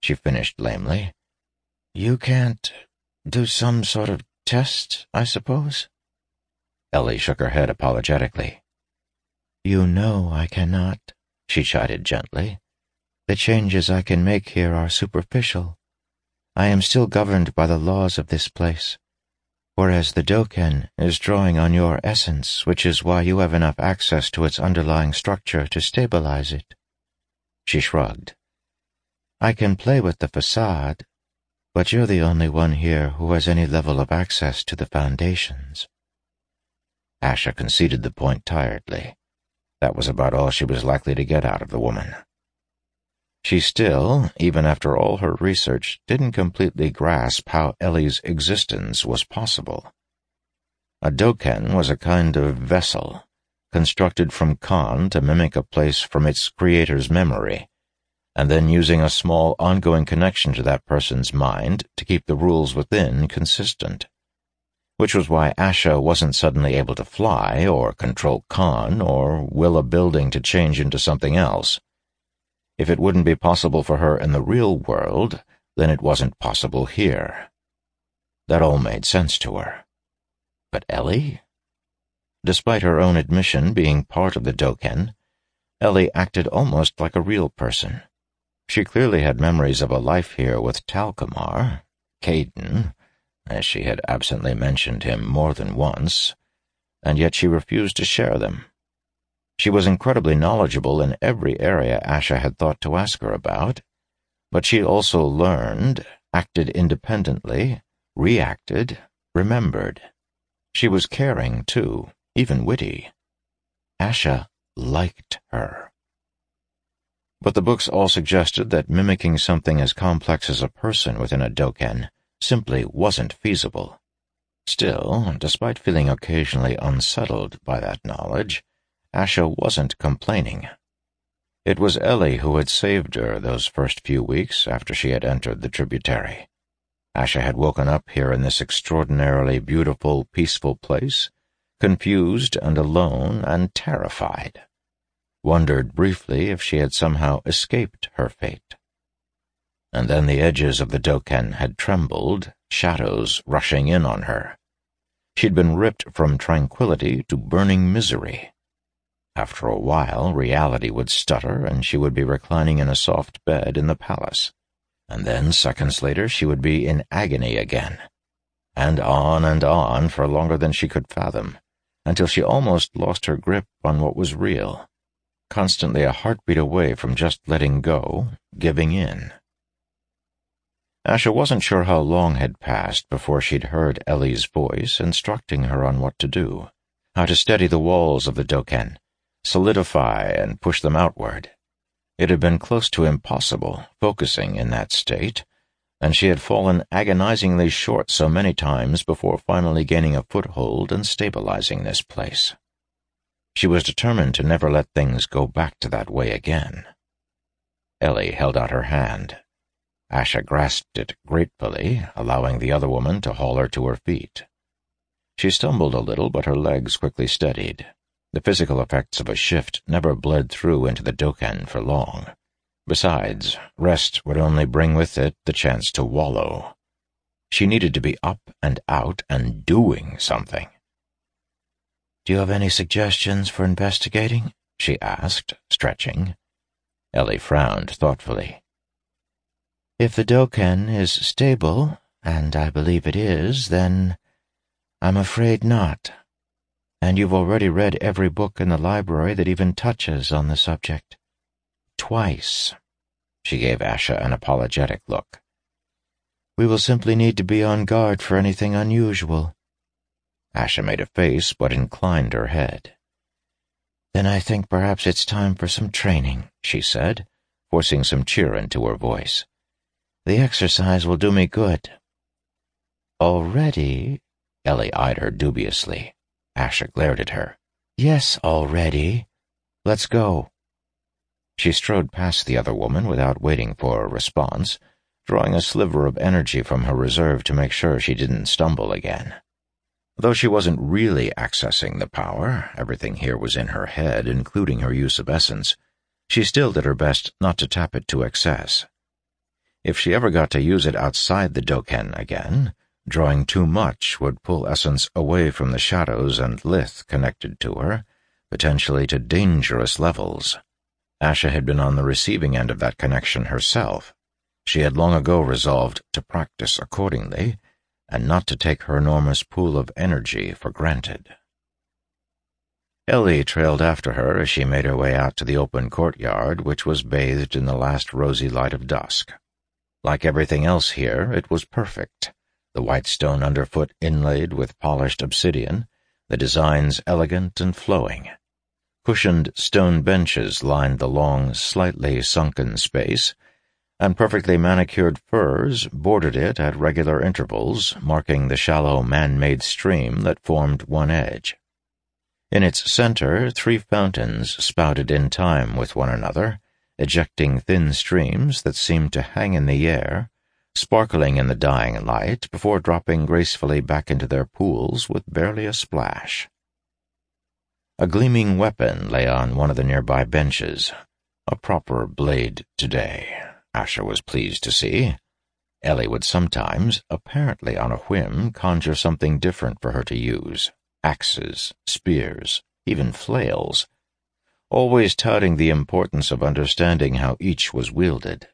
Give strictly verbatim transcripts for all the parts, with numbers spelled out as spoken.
she finished lamely. "You can't do some sort of test, I suppose?" Ellie shook her head apologetically. "You know I cannot," she chided gently. "The changes I can make here are superficial. I am still governed by the laws of this place, whereas the Doken is drawing on your essence, which is why you have enough access to its underlying structure to stabilize it." She shrugged. "I can play with the facade, but you're the only one here who has any level of access to the foundations." Asha conceded the point tiredly. That was about all she was likely to get out of the woman. She still, even after all her research, didn't completely grasp how Ellie's existence was possible. A Doken was a kind of vessel, constructed from Khan to mimic a place from its creator's memory, and then using a small ongoing connection to that person's mind to keep the rules within consistent. Which was why Asha wasn't suddenly able to fly, or control Khan, or will a building to change into something else. If it wouldn't be possible for her in the real world, then it wasn't possible here. That all made sense to her. But Ellie? Despite her own admission being part of the Doken, Ellie acted almost like a real person. She clearly had memories of a life here with Talcamar, Caden, as she had absently mentioned him more than once, and yet she refused to share them. She was incredibly knowledgeable in every area Asha had thought to ask her about, but she also learned, acted independently, reacted, remembered. She was caring, too, even witty. Asha liked her. But the books all suggested that mimicking something as complex as a person within a Doken simply wasn't feasible. Still, despite feeling occasionally unsettled by that knowledge, Asha wasn't complaining. It was Ellie who had saved her those first few weeks after she had entered the tributary. Asha had woken up here in this extraordinarily beautiful, peaceful place, confused and alone and terrified. Wondered briefly if she had somehow escaped her fate. And then the edges of the Doken had trembled, shadows rushing in on her. She'd been ripped from tranquility to burning misery. After a while, reality would stutter, and she would be reclining in a soft bed in the palace. And then, seconds later, she would be in agony again. And on and on for longer than she could fathom, until she almost lost her grip on what was real, constantly a heartbeat away from just letting go, giving in. Asha wasn't sure how long had passed before she'd heard Ellie's voice instructing her on what to do, how to steady the walls of the Doken, solidify and push them outward. It had been close to impossible, focusing in that state, and she had fallen agonizingly short so many times before finally gaining a foothold and stabilizing this place. She was determined to never let things go back to that way again. Ellie held out her hand. Asha grasped it gratefully, allowing the other woman to haul her to her feet. She stumbled a little, but her legs quickly steadied. The physical effects of a shift never bled through into the Doken for long. Besides, rest would only bring with it the chance to wallow. She needed to be up and out and doing something. "Do you have any suggestions for investigating?" she asked, stretching. Ellie frowned thoughtfully. "If the Doken is stable, and I believe it is, then I'm afraid not. And you've already read every book in the library that even touches on the subject. Twice." She gave Asha an apologetic look. "We will simply need to be on guard for anything unusual." Asha made a face but inclined her head. "Then I think perhaps it's time for some training," she said, forcing some cheer into her voice. "The exercise will do me good." "Already?" Ellie eyed her dubiously. Asha glared at her. "Yes, already. Let's go." She strode past the other woman without waiting for a response, drawing a sliver of energy from her reserve to make sure she didn't stumble again. Though she wasn't really accessing the power, everything here was in her head, including her use of essence, she still did her best not to tap it to excess. If she ever got to use it outside the Doken again, drawing too much would pull essence away from the shadows and lith connected to her, potentially to dangerous levels. Asha had been on the receiving end of that connection herself. She had long ago resolved to practice accordingly, and not to take her enormous pool of energy for granted. Ellie trailed after her as she made her way out to the open courtyard, which was bathed in the last rosy light of dusk. Like everything else here, it was perfect, the white stone underfoot inlaid with polished obsidian, the designs elegant and flowing. Cushioned stone benches lined the long, slightly sunken space, and perfectly manicured firs bordered it at regular intervals, marking the shallow man-made stream that formed one edge. In its center, three fountains spouted in time with one another, ejecting thin streams that seemed to hang in the air, sparkling in the dying light before dropping gracefully back into their pools with barely a splash. A gleaming weapon lay on one of the nearby benches, a proper blade today, Asha was pleased to see. Ellie would sometimes, apparently on a whim, conjure something different for her to use. Axes, spears, even flails, always touting the importance of understanding how each was wielded.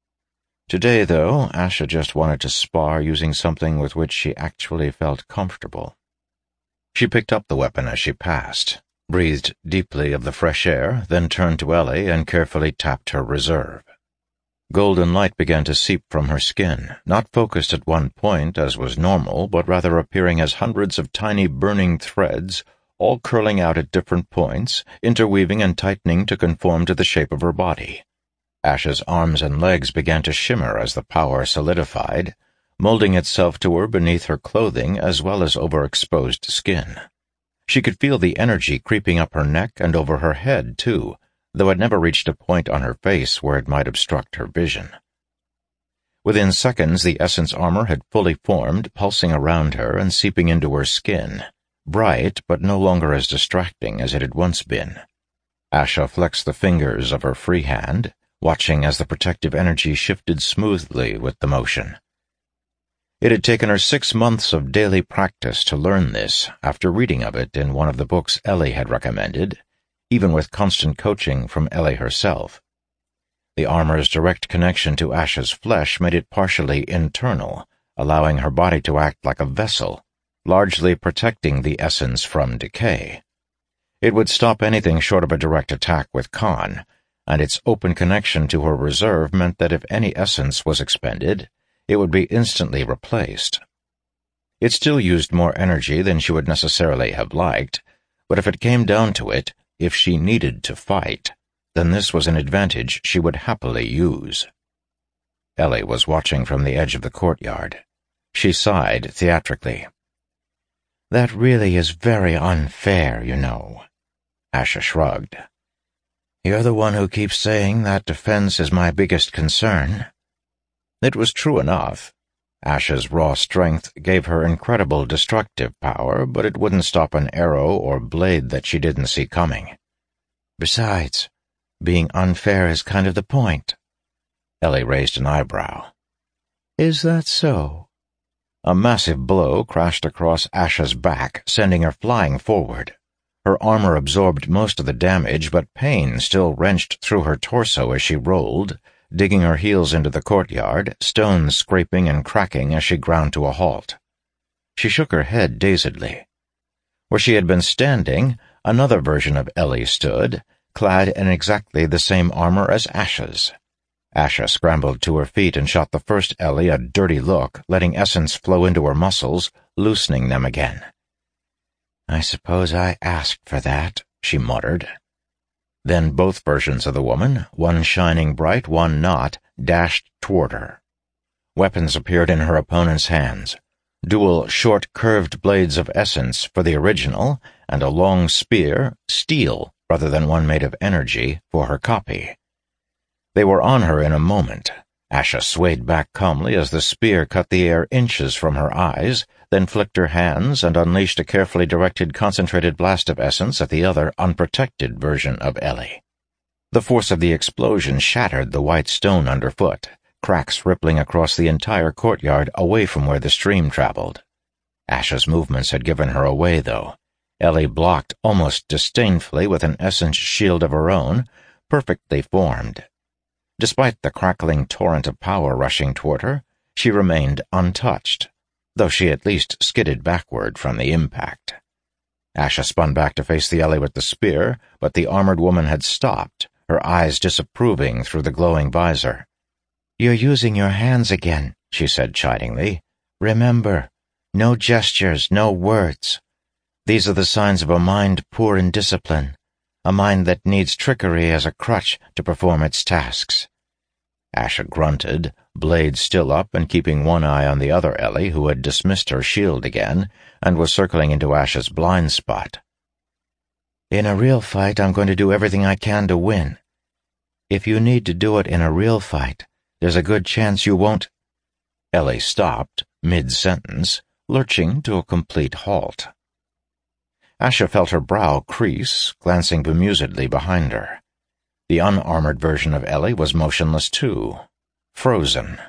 Today, though, Asha just wanted to spar using something with which she actually felt comfortable. She picked up the weapon as she passed, breathed deeply of the fresh air, then turned to Ellie and carefully tapped her reserve. Golden light began to seep from her skin, not focused at one point as was normal, but rather appearing as hundreds of tiny burning threads, all curling out at different points, interweaving and tightening to conform to the shape of her body. Asha's arms and legs began to shimmer as the power solidified, molding itself to her beneath her clothing as well as over exposed skin. She could feel the energy creeping up her neck and over her head, too, though it never reached a point on her face where it might obstruct her vision. Within seconds, the essence armor had fully formed, pulsing around her and seeping into her skin, bright but no longer as distracting as it had once been. Asha flexed the fingers of her free hand, watching as the protective energy shifted smoothly with the motion. It had taken her six months of daily practice to learn this, after reading of it in one of the books Ellie had recommended, even with constant coaching from Ellie herself. The armor's direct connection to Asha's flesh made it partially internal, allowing her body to act like a vessel, largely protecting the essence from decay. It would stop anything short of a direct attack with Khan, and its open connection to her reserve meant that if any essence was expended, it would be instantly replaced. It still used more energy than she would necessarily have liked, but if it came down to it, if she needed to fight, then this was an advantage she would happily use. Ellie was watching from the edge of the courtyard. She sighed theatrically. "That really is very unfair, you know." Asha shrugged. "You're the one who keeps saying that defense is my biggest concern." It was true enough. Asha's raw strength gave her incredible destructive power, but it wouldn't stop an arrow or blade that she didn't see coming. Besides, being unfair is kind of the point. Ellie raised an eyebrow. "Is that so?" A massive blow crashed across Asha's back, sending her flying forward. Her armor absorbed most of the damage, but pain still wrenched through her torso as she rolled, digging her heels into the courtyard, stones scraping and cracking as she ground to a halt. She shook her head dazedly. Where she had been standing, another version of Ellie stood, clad in exactly the same armor as Asha's. Asha scrambled to her feet and shot the first Ellie a dirty look, letting essence flow into her muscles, loosening them again. "I suppose I asked for that," she muttered. Then both versions of the woman, one shining bright, one not, dashed toward her. Weapons appeared in her opponent's hands, dual short curved blades of essence for the original, and a long spear, steel rather than one made of energy, for her copy. They were on her in a moment. Asha swayed back calmly as the spear cut the air inches from her eyes, then flicked her hands and unleashed a carefully directed concentrated blast of essence at the other, unprotected version of Ellie. The force of the explosion shattered the white stone underfoot, cracks rippling across the entire courtyard away from where the stream traveled. Asha's movements had given her away, though. Ellie blocked almost disdainfully with an essence shield of her own, perfectly formed. Despite the crackling torrent of power rushing toward her, she remained untouched, though she at least skidded backward from the impact. Asha spun back to face the Ellie with the spear, but the armored woman had stopped, her eyes disapproving through the glowing visor. "You're using your hands again," she said chidingly. "Remember, no gestures, no words. These are the signs of a mind poor in discipline, a mind that needs trickery as a crutch to perform its tasks." Asha grunted, blade still up and keeping one eye on the other Ellie, who had dismissed her shield again and was circling into Asha's blind spot. "In a real fight, I'm going to do everything I can to win. If you need to do it in a real fight, there's a good chance you won't—" Ellie stopped, mid-sentence, lurching to a complete halt. Asha felt her brow crease, glancing bemusedly behind her. The unarmored version of Ellie was motionless too, frozen.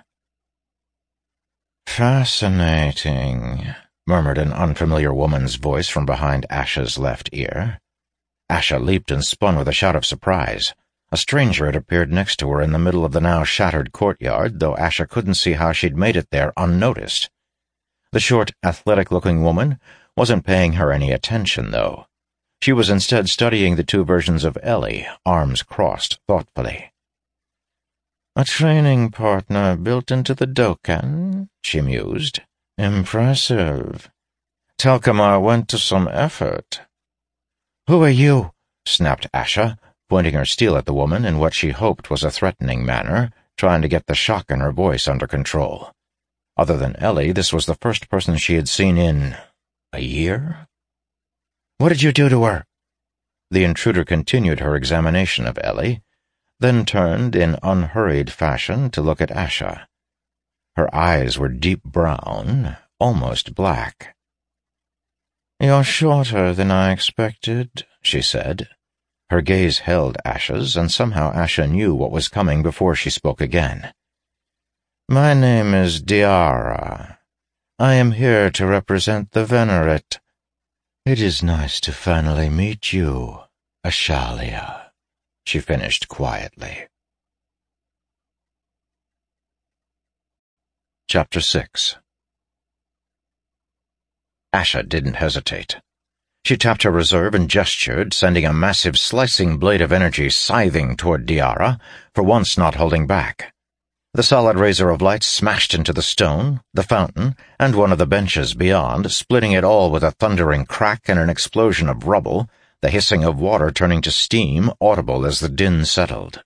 "Fascinating," murmured an unfamiliar woman's voice from behind Asha's left ear. Asha leaped and spun with a shout of surprise. A stranger had appeared next to her in the middle of the now shattered courtyard, though Asha couldn't see how she'd made it there unnoticed. The short, athletic-looking woman wasn't paying her any attention, though. She was instead studying the two versions of Ellie, arms crossed thoughtfully. "A training partner built into the Dokkan," she mused. "Impressive. Telkamar went to some effort." "Who are you?" snapped Asha, pointing her steel at the woman in what she hoped was a threatening manner, trying to get the shock in her voice under control. Other than Ellie, this was the first person she had seen in a year? "What did you do to her?" The intruder continued her examination of Ellie, then turned in unhurried fashion to look at Asha. Her eyes were deep brown, almost black. "You're shorter than I expected," she said. Her gaze held Asha's, and somehow Asha knew what was coming before she spoke again. "My name is Diara. I am here to represent the Venerate." "It is nice to finally meet you, Ashalia," she finished quietly. Chapter six. Asha didn't hesitate. She tapped her reserve and gestured, sending a massive slicing blade of energy scything toward Diara, for once not holding back. The solid razor of light smashed into the stone, the fountain, and one of the benches beyond, splitting it all with a thundering crack and an explosion of rubble, the hissing of water turning to steam, audible as the din settled.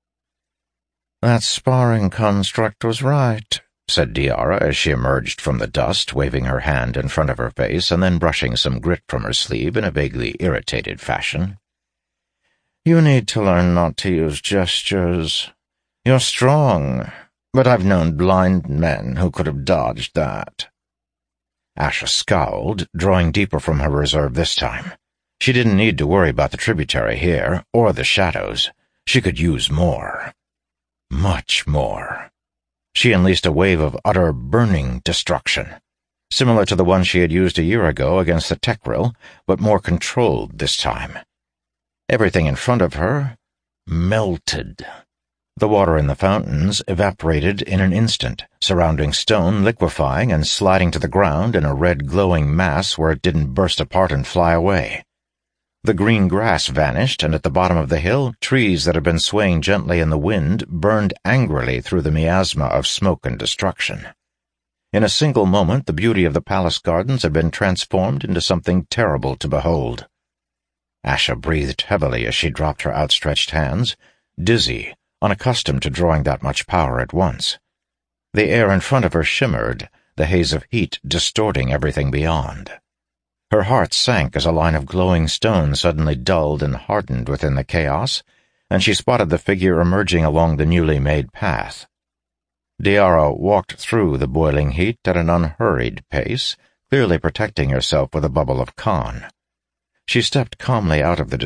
"That sparring construct was right," said Diara as she emerged from the dust, waving her hand in front of her face and then brushing some grit from her sleeve in a vaguely irritated fashion. "You need to learn not to use gestures. You're strong, but I've known blind men who could have dodged that." Asha scowled, drawing deeper from her reserve this time. She didn't need to worry about the tributary here, or the shadows. She could use more. Much more. She unleashed a wave of utter burning destruction, similar to the one she had used a year ago against the Tekril, but more controlled this time. Everything in front of her melted. The water in the fountains evaporated in an instant, surrounding stone liquefying and sliding to the ground in a red glowing mass where it didn't burst apart and fly away. The green grass vanished, and at the bottom of the hill, trees that had been swaying gently in the wind burned angrily through the miasma of smoke and destruction. In a single moment, the beauty of the palace gardens had been transformed into something terrible to behold. Asha breathed heavily as she dropped her outstretched hands, dizzy, unaccustomed to drawing that much power at once. The air in front of her shimmered, the haze of heat distorting everything beyond. Her heart sank as a line of glowing stone suddenly dulled and hardened within the chaos, and she spotted the figure emerging along the newly made path. Diara walked through the boiling heat at an unhurried pace, clearly protecting herself with a bubble of Khan. She stepped calmly out of the destruction and back onto the broken white stones of the courtyard.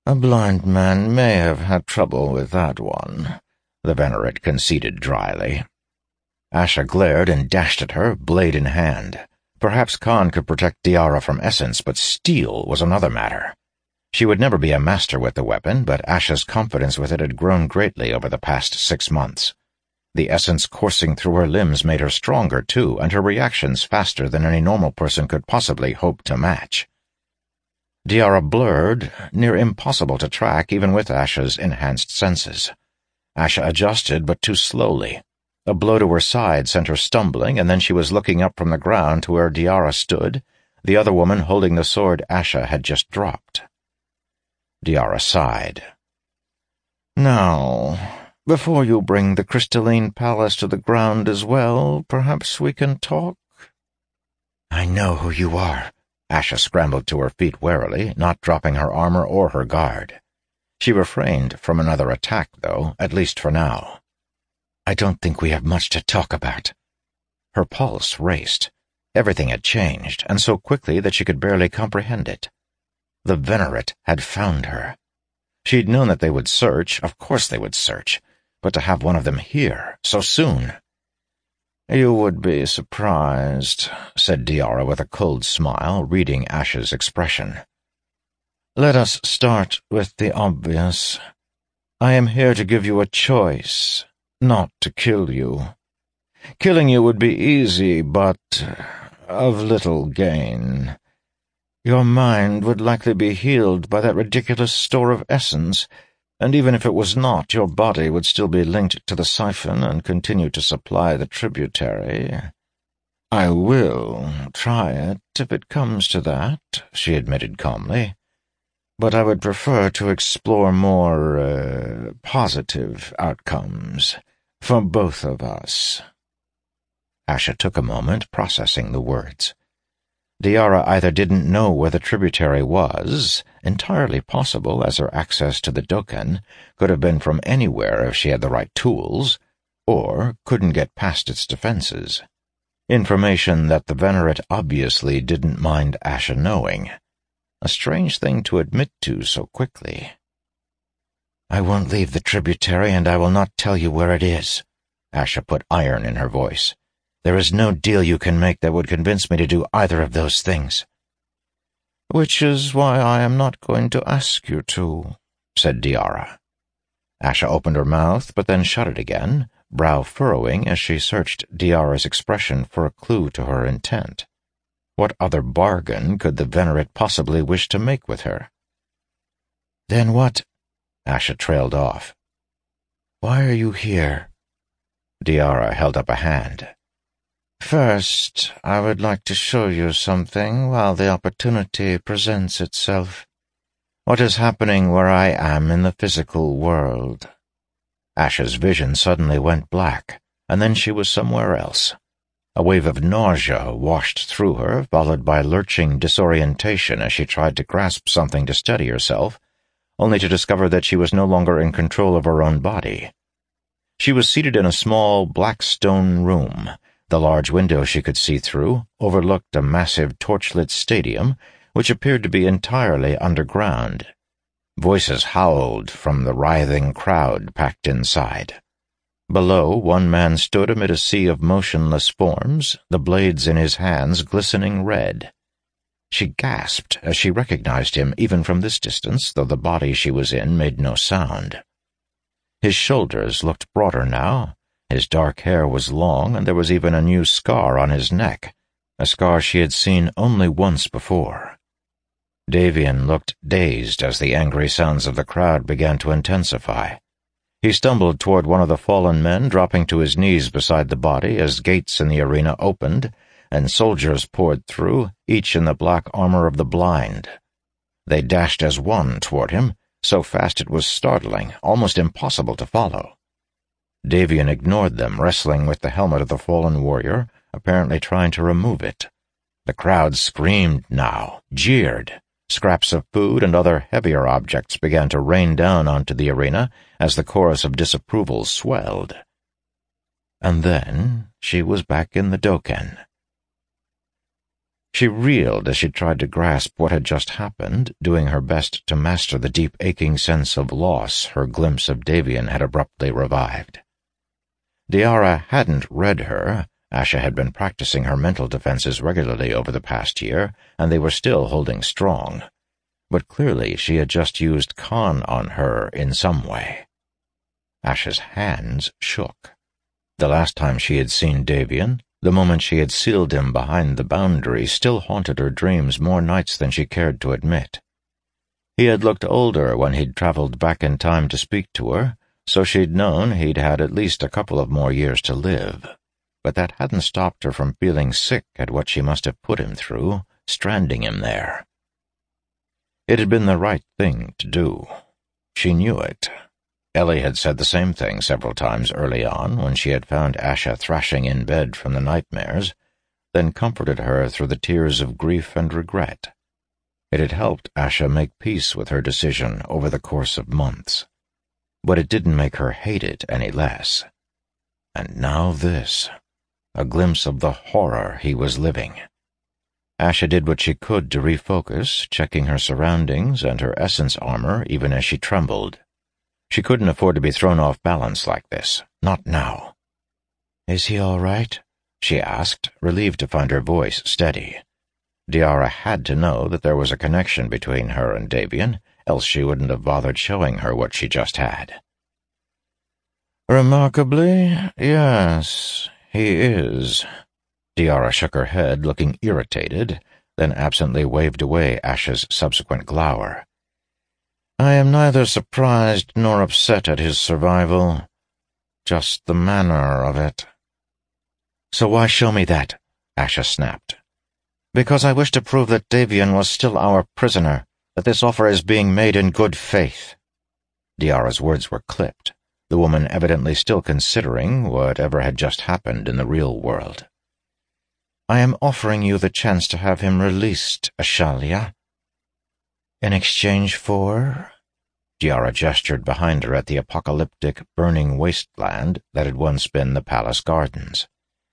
A blind man may have had trouble with that one, the Venerate conceded dryly. Asha glared and dashed at her, blade in hand. Perhaps Khan could protect Diara from Essence, but steel was another matter. She would never be a master with the weapon, but Asha's confidence with it had grown greatly over the past six months. The essence coursing through her limbs made her stronger, too, and her reactions faster than any normal person could possibly hope to match. Diara blurred, near impossible to track even with Asha's enhanced senses. Asha adjusted, but too slowly. A blow to her side sent her stumbling, and then she was looking up from the ground to where Diara stood, the other woman holding the sword Asha had just dropped. Diara sighed. Now, before you bring the crystalline palace to the ground as well, perhaps we can talk? I know who you are. Asha scrambled to her feet warily, not dropping her armor or her guard. She refrained from another attack, though, at least for now. I don't think we have much to talk about. Her pulse raced. Everything had changed, and so quickly that she could barely comprehend it. The Venerate had found her. She'd known that they would search, of course they would search, but to have one of them here, so soon— You would be surprised, said Diara with a cold smile, reading Asha's expression. Let us start with the obvious. I am here to give you a choice, not to kill you. Killing you would be easy, but of little gain. Your mind would likely be healed by that ridiculous store of essence, and even if it was not, your body would still be linked to the siphon and continue to supply the tributary. I will try it if it comes to that, she admitted calmly, but I would prefer to explore more, uh, positive outcomes for both of us. Asha took a moment, processing the words. Diara either didn't know where the tributary was, entirely possible as her access to the Dokkan could have been from anywhere if she had the right tools, or couldn't get past its defenses. Information that the Venerate obviously didn't mind Asha knowing. A strange thing to admit to so quickly. I won't leave the tributary, and I will not tell you where it is. Asha put iron in her voice. There is no deal you can make that would convince me to do either of those things. Which is why I am not going to ask you to, said Diara. Asha opened her mouth, but then shut it again, brow furrowing as she searched Diara's expression for a clue to her intent. What other bargain could the Venerate possibly wish to make with her? Then what? Asha trailed off. Why are you here? Diara held up a hand. First, I would like to show you something while the opportunity presents itself. What is happening where I am in the physical world? Asha's vision suddenly went black, and then she was somewhere else. A wave of nausea washed through her, followed by lurching disorientation as she tried to grasp something to steady herself, only to discover that she was no longer in control of her own body. She was seated in a small, black stone room. The large window she could see through overlooked a massive torchlit stadium, which appeared to be entirely underground. Voices howled from the writhing crowd packed inside. Below, one man stood amid a sea of motionless forms, the blades in his hands glistening red. She gasped as she recognized him even from this distance, though the body she was in made no sound. His shoulders looked broader now. His dark hair was long, and there was even a new scar on his neck, a scar she had seen only once before. Davian looked dazed as the angry sounds of the crowd began to intensify. He stumbled toward one of the fallen men, dropping to his knees beside the body as gates in the arena opened, and soldiers poured through, each in the black armor of the blind. They dashed as one toward him, so fast it was startling, almost impossible to follow. Davian ignored them, wrestling with the helmet of the fallen warrior, apparently trying to remove it. The crowd screamed now, jeered. Scraps of food and other heavier objects began to rain down onto the arena as the chorus of disapproval swelled. And then she was back in the Dokkan. She reeled as she tried to grasp what had just happened, doing her best to master the deep aching sense of loss her glimpse of Davian had abruptly revived. Diarra hadn't read her. Asha had been practicing her mental defenses regularly over the past year, and they were still holding strong. But clearly she had just used con on her in some way. Asha's hands shook. The last time she had seen Davian, the moment she had sealed him behind the boundary, still haunted her dreams more nights than she cared to admit. He had looked older when he'd traveled back in time to speak to her, so she'd known he'd had at least a couple of more years to live. But that hadn't stopped her from feeling sick at what she must have put him through, stranding him there. It had been the right thing to do. She knew it. Ellie had said the same thing several times early on when she had found Asha thrashing in bed from the nightmares, then comforted her through the tears of grief and regret. It had helped Asha make peace with her decision over the course of months. But it didn't make her hate it any less. And now this, a glimpse of the horror he was living. Asha did what she could to refocus, checking her surroundings and her essence armor even as she trembled. She couldn't afford to be thrown off balance like this, not now. "Is he all right?" she asked, relieved to find her voice steady. Diarra had to know that there was a connection between her and Davian, else she wouldn't have bothered showing her what she just had. "Remarkably, yes, he is." Diarra shook her head, looking irritated, then absently waved away Asha's subsequent glower. "I am neither surprised nor upset at his survival, just the manner of it." "So why show me that?" Asha snapped. "Because I wish to prove that Davian was still our prisoner, that this offer is being made in good faith." Diarra's words were clipped, the woman evidently still considering whatever had just happened in the real world. "I am offering you the chance to have him released, Ashalia." "In exchange for?" Diarra gestured behind her at the apocalyptic, burning wasteland that had once been the palace gardens.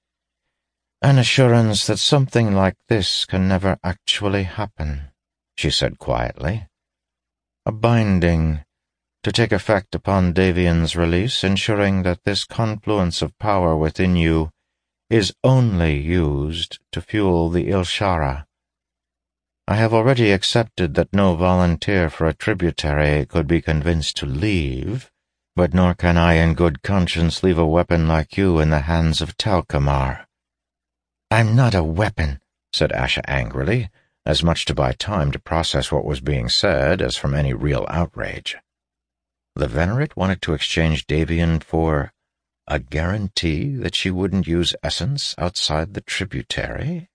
"An assurance that something like this can never actually happen," she said quietly. "A binding, to take effect upon Davian's release, ensuring that this confluence of power within you is only used to fuel the Ilshara. I have already accepted that no volunteer for a tributary could be convinced to leave, but nor can I in good conscience leave a weapon like you in the hands of Talcamar." "I'm not a weapon," said Asha angrily, as much to buy time to process what was being said as from any real outrage. The Venerate wanted to exchange Davian for a guarantee that she wouldn't use essence outside the tributary?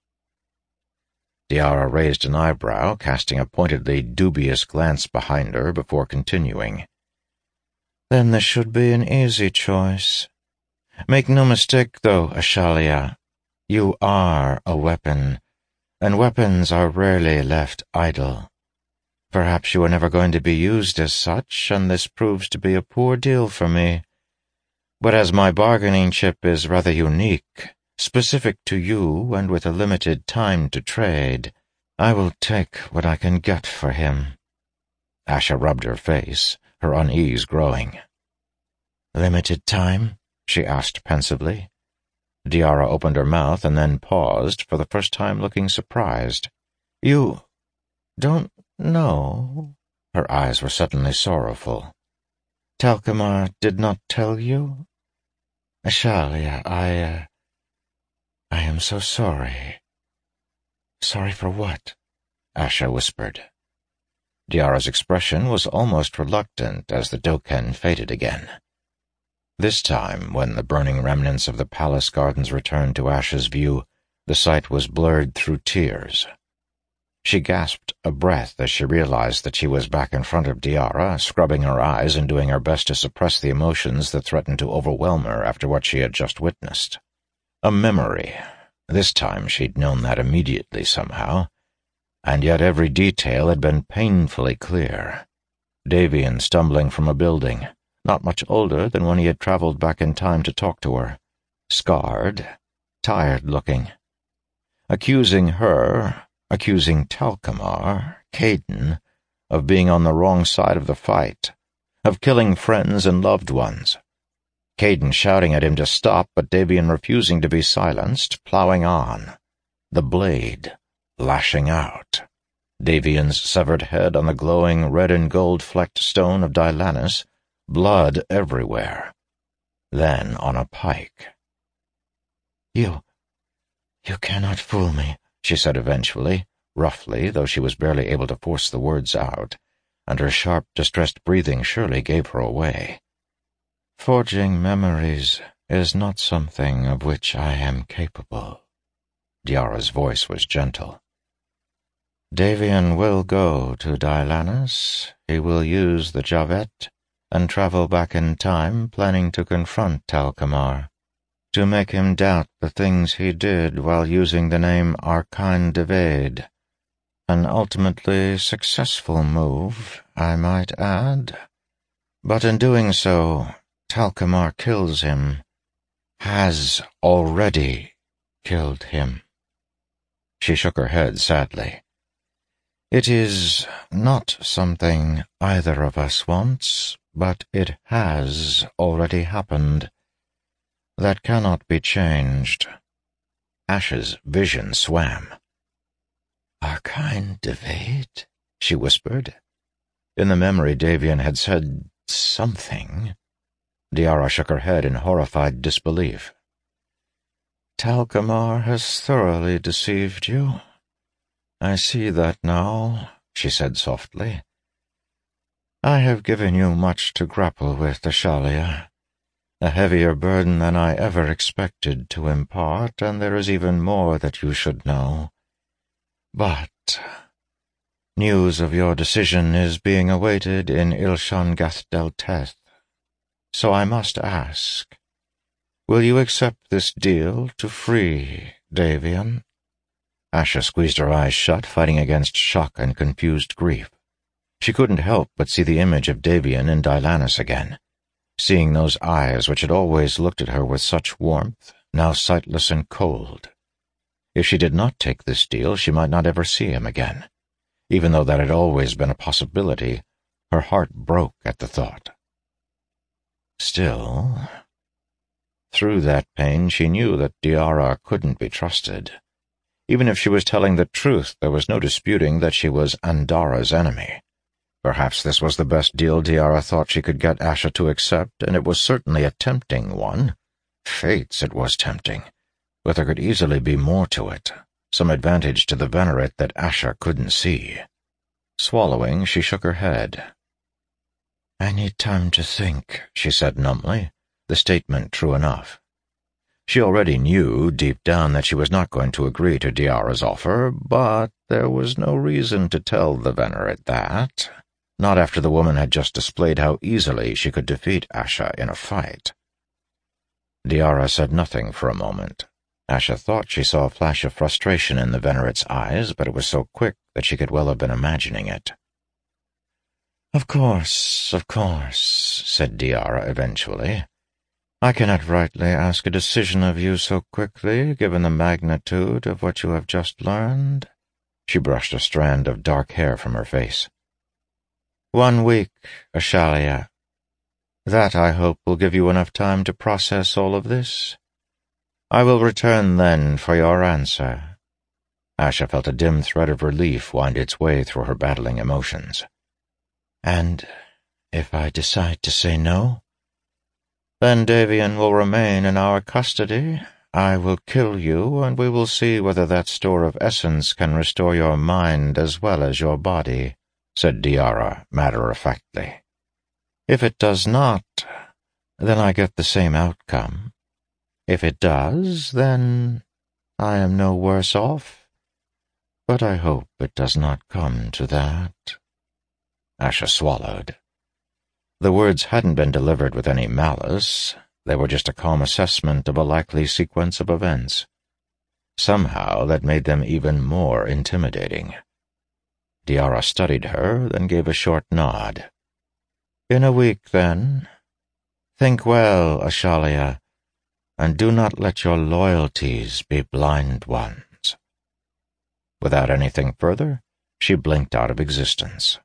Diarra raised an eyebrow, casting a pointedly dubious glance behind her before continuing. "Then this should be an easy choice. Make no mistake, though, Ashalia. You are a weapon, and weapons are rarely left idle. Perhaps you are never going to be used as such, and this proves to be a poor deal for me. But as my bargaining chip is rather unique, specific to you and with a limited time to trade, I will take what I can get for him." Asha rubbed her face, her unease growing. "Limited time?" she asked pensively. Diarra opened her mouth and then paused, for the first time looking surprised. "You don't know?" Her eyes were suddenly sorrowful. "Talcamar did not tell you? Ashalia, I, uh, I am so sorry." "Sorry for what?" Asha whispered. Diarra's expression was almost reluctant as the Doken faded again. This time, when the burning remnants of the palace gardens returned to Asha's view, the sight was blurred through tears. She gasped a breath as she realized that she was back in front of Diarra, scrubbing her eyes and doing her best to suppress the emotions that threatened to overwhelm her after what she had just witnessed. A memory. This time she'd known that immediately somehow, and yet every detail had been painfully clear. Davian stumbling from a building, not much older than when he had traveled back in time to talk to her. Scarred, tired-looking. accusing her, accusing Talcamar, Kaidan, of being on the wrong side of the fight, of killing friends and loved ones. Kaidan shouting at him to stop, but Davian refusing to be silenced, plowing on, the blade lashing out. Davian's severed head on the glowing red and gold-flecked stone of Dylannis, blood everywhere. Then on a pike. "You, you cannot fool me," she said eventually, roughly, though she was barely able to force the words out, and her sharp, distressed breathing surely gave her away. "Forging memories is not something of which I am capable." Diara's voice was gentle. "Davian will go to Dylannis. He will use the Javet and travel back in time, planning to confront Talcamar, to make him doubt the things he did while using the name Arkine Devade. An ultimately successful move, I might add. But in doing so, Talcamar kills him, has already killed him." She shook her head sadly. "It is not something either of us wants, but it has already happened. That cannot be changed." Ash's vision swam. "Arkine Devade?" she whispered. In the memory, Davian had said something. Diara shook her head in horrified disbelief. "Talcamar has thoroughly deceived you. I see that now," she said softly. "I have given you much to grapple with, Ashalia, a heavier burden than I ever expected to impart, and there is even more that you should know. But news of your decision is being awaited in Ilshangath Del Teth. So I must ask, will you accept this deal to free Davian?" Asha squeezed her eyes shut, fighting against shock and confused grief. She couldn't help but see the image of Davian in Dylannis again, seeing those eyes which had always looked at her with such warmth, now sightless and cold. If she did not take this deal, she might not ever see him again. Even though that had always been a possibility, her heart broke at the thought. Still, through that pain, she knew that Diara couldn't be trusted. Even if she was telling the truth, there was no disputing that she was Andara's enemy. Perhaps this was the best deal Diara thought she could get Asha to accept, and it was certainly a tempting one. Fates, it was tempting, but there could easily be more to it, some advantage to the Venerate that Asha couldn't see. Swallowing, she shook her head. "I need time to think," she said numbly, the statement true enough. She already knew, deep down, that she was not going to agree to Diara's offer, but there was no reason to tell the Venerate that, not after the woman had just displayed how easily she could defeat Asha in a fight. Diara said nothing for a moment. Asha thought she saw a flash of frustration in the Venerate's eyes, but it was so quick that she could well have been imagining it. "Of course, of course," said Diara eventually. "I cannot rightly ask a decision of you so quickly, given the magnitude of what you have just learned." She brushed a strand of dark hair from her face. "One week, Ashalia. That, I hope, will give you enough time to process all of this. I will return then for your answer." Asha felt a dim thread of relief wind its way through her battling emotions. "And if I decide to say no?" "Then Davian will remain in our custody. I will kill you, and we will see whether that store of essence can restore your mind as well as your body," said Diara matter-of-factly. "If it does not, then I get the same outcome. If it does, then I am no worse off. But I hope it does not come to that." Asha swallowed. The words hadn't been delivered with any malice. They were just a calm assessment of a likely sequence of events. Somehow that made them even more intimidating. Diara studied her, then gave a short nod. "In a week, then. Think well, Ashalia, and do not let your loyalties be blind ones." without anything further, she blinked out of existence.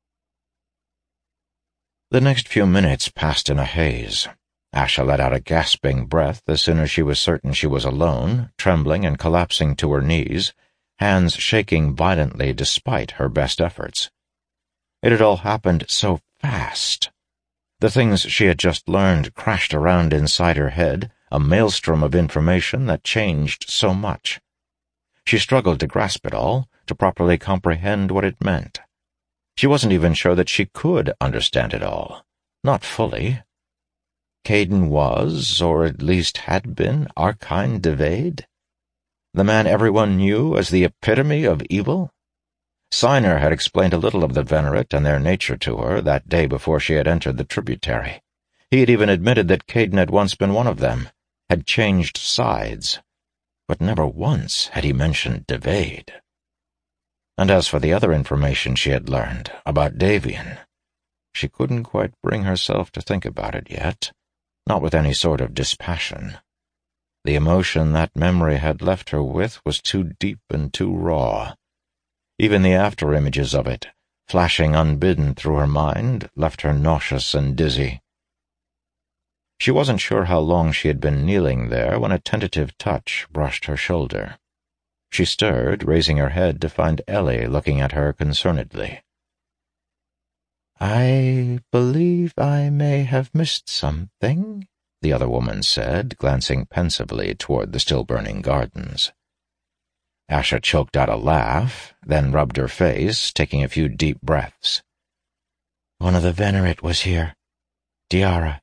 The next few minutes passed in a haze. Asha let out a gasping breath as soon as she was certain she was alone, trembling and collapsing to her knees, hands shaking violently despite her best efforts. It had all happened so fast. The things she had just learned crashed around inside her head, a maelstrom of information that changed so much. She struggled to grasp it all, to properly comprehend what it meant. She wasn't even sure that she could understand it all. Not fully. Kaidan was, or at least had been, Arkine Devade? The man everyone knew as the epitome of evil? Siner had explained a little of the Venerate and their nature to her that day before she had entered the tributary. He had even admitted that Kaidan had once been one of them, had changed sides, but never once had he mentioned Devade. And as for the other information she had learned about Davian, she couldn't quite bring herself to think about it yet, not with any sort of dispassion. The emotion that memory had left her with was too deep and too raw. Even the after-images of it, flashing unbidden through her mind, left her nauseous and dizzy. She wasn't sure how long she had been kneeling there when a tentative touch brushed her shoulder. She stirred, raising her head to find Ellie looking at her concernedly. "I believe I may have missed something," the other woman said, glancing pensively toward the still-burning gardens. Asha choked out a laugh, then rubbed her face, taking a few deep breaths. "One of the Venerate was here. Diara."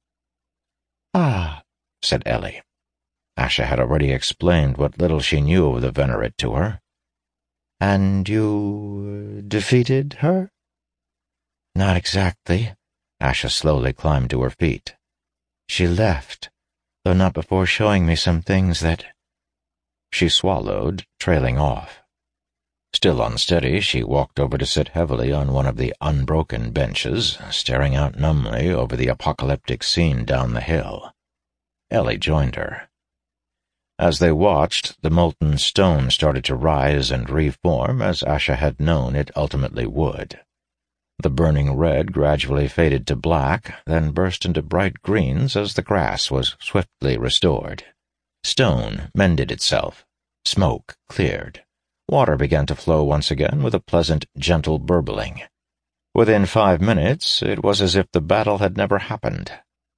"Ah," said Ellie. Asha had already explained what little she knew of the Venerate to her. "And you defeated her?" "Not exactly." Asha slowly climbed to her feet. "She left, though not before showing me some things that—" She swallowed, trailing off. Still unsteady, she walked over to sit heavily on one of the unbroken benches, staring out numbly over the apocalyptic scene down the hill. Ellie joined her. As they watched, the molten stone started to rise and reform as Asha had known it ultimately would. The burning red gradually faded to black, then burst into bright greens as the grass was swiftly restored. Stone mended itself. Smoke cleared. Water began to flow once again with a pleasant, gentle burbling. Within five minutes, it was as if the battle had never happened.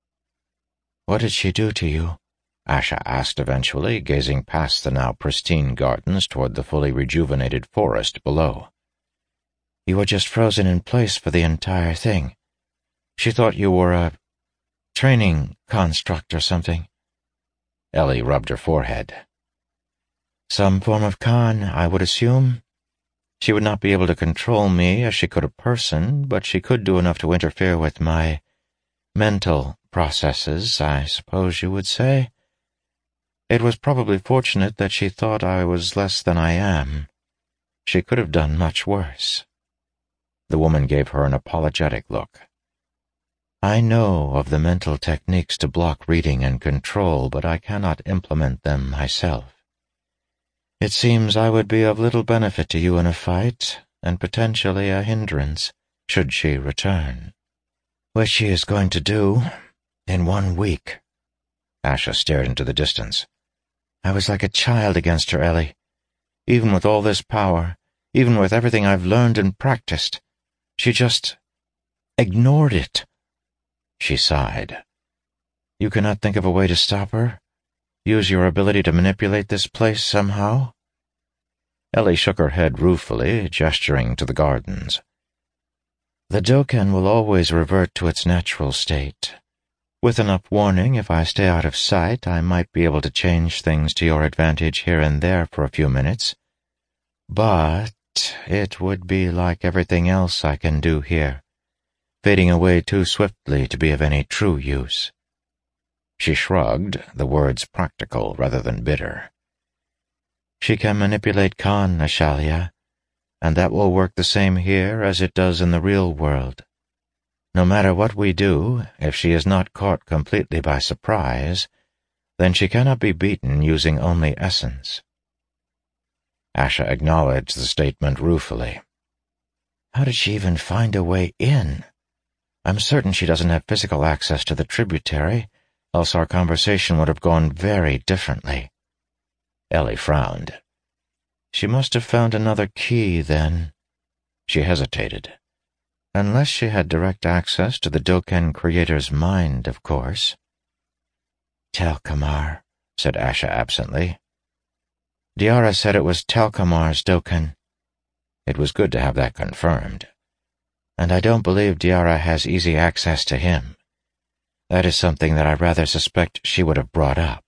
"What did she do to you?" Asha asked eventually, gazing past the now pristine gardens toward the fully rejuvenated forest below. "You were just frozen in place for the entire thing. She thought you were a training construct or something." Ellie rubbed her forehead. "Some form of Khan, I would assume. She would not be able to control me as she could a person, but she could do enough to interfere with my mental processes, I suppose you would say. It was probably fortunate that she thought I was less than I am. She could have done much worse." The woman gave her an apologetic look. "I know of the mental techniques to block reading and control, but I cannot implement them myself. It seems I would be of little benefit to you in a fight, and potentially a hindrance, should she return. Which she is going to do in one week." Asha stared into the distance. "I was like a child against her, Ellie. Even with all this power, even with everything I've learned and practiced, she just ignored it." She sighed. "You cannot think of a way to stop her? Use your ability to manipulate this place somehow?" Ellie shook her head ruefully, gesturing to the gardens. "The Dokkan will always revert to its natural state. With enough warning, if I stay out of sight, I might be able to change things to your advantage here and there for a few minutes. But it would be like everything else I can do here, fading away too swiftly to be of any true use." She shrugged, the words practical rather than bitter. "She can manipulate Khan, Ashalia, and that will work the same here as it does in the real world. No matter what we do, if she is not caught completely by surprise, then she cannot be beaten using only essence." Asha acknowledged the statement ruefully. How did she even find a way in? I'm certain she doesn't have physical access to the tributary, else our conversation would have gone very differently. Ellie frowned. She must have found another key, then. She hesitated. Unless she had direct access to the Dokkan creator's mind, of course. Telkamar, said Asha absently. Diara said it was Telkamar's Dokkan. It was good to have that confirmed. And I don't believe Diara has easy access to him. That is something that I rather suspect she would have brought up.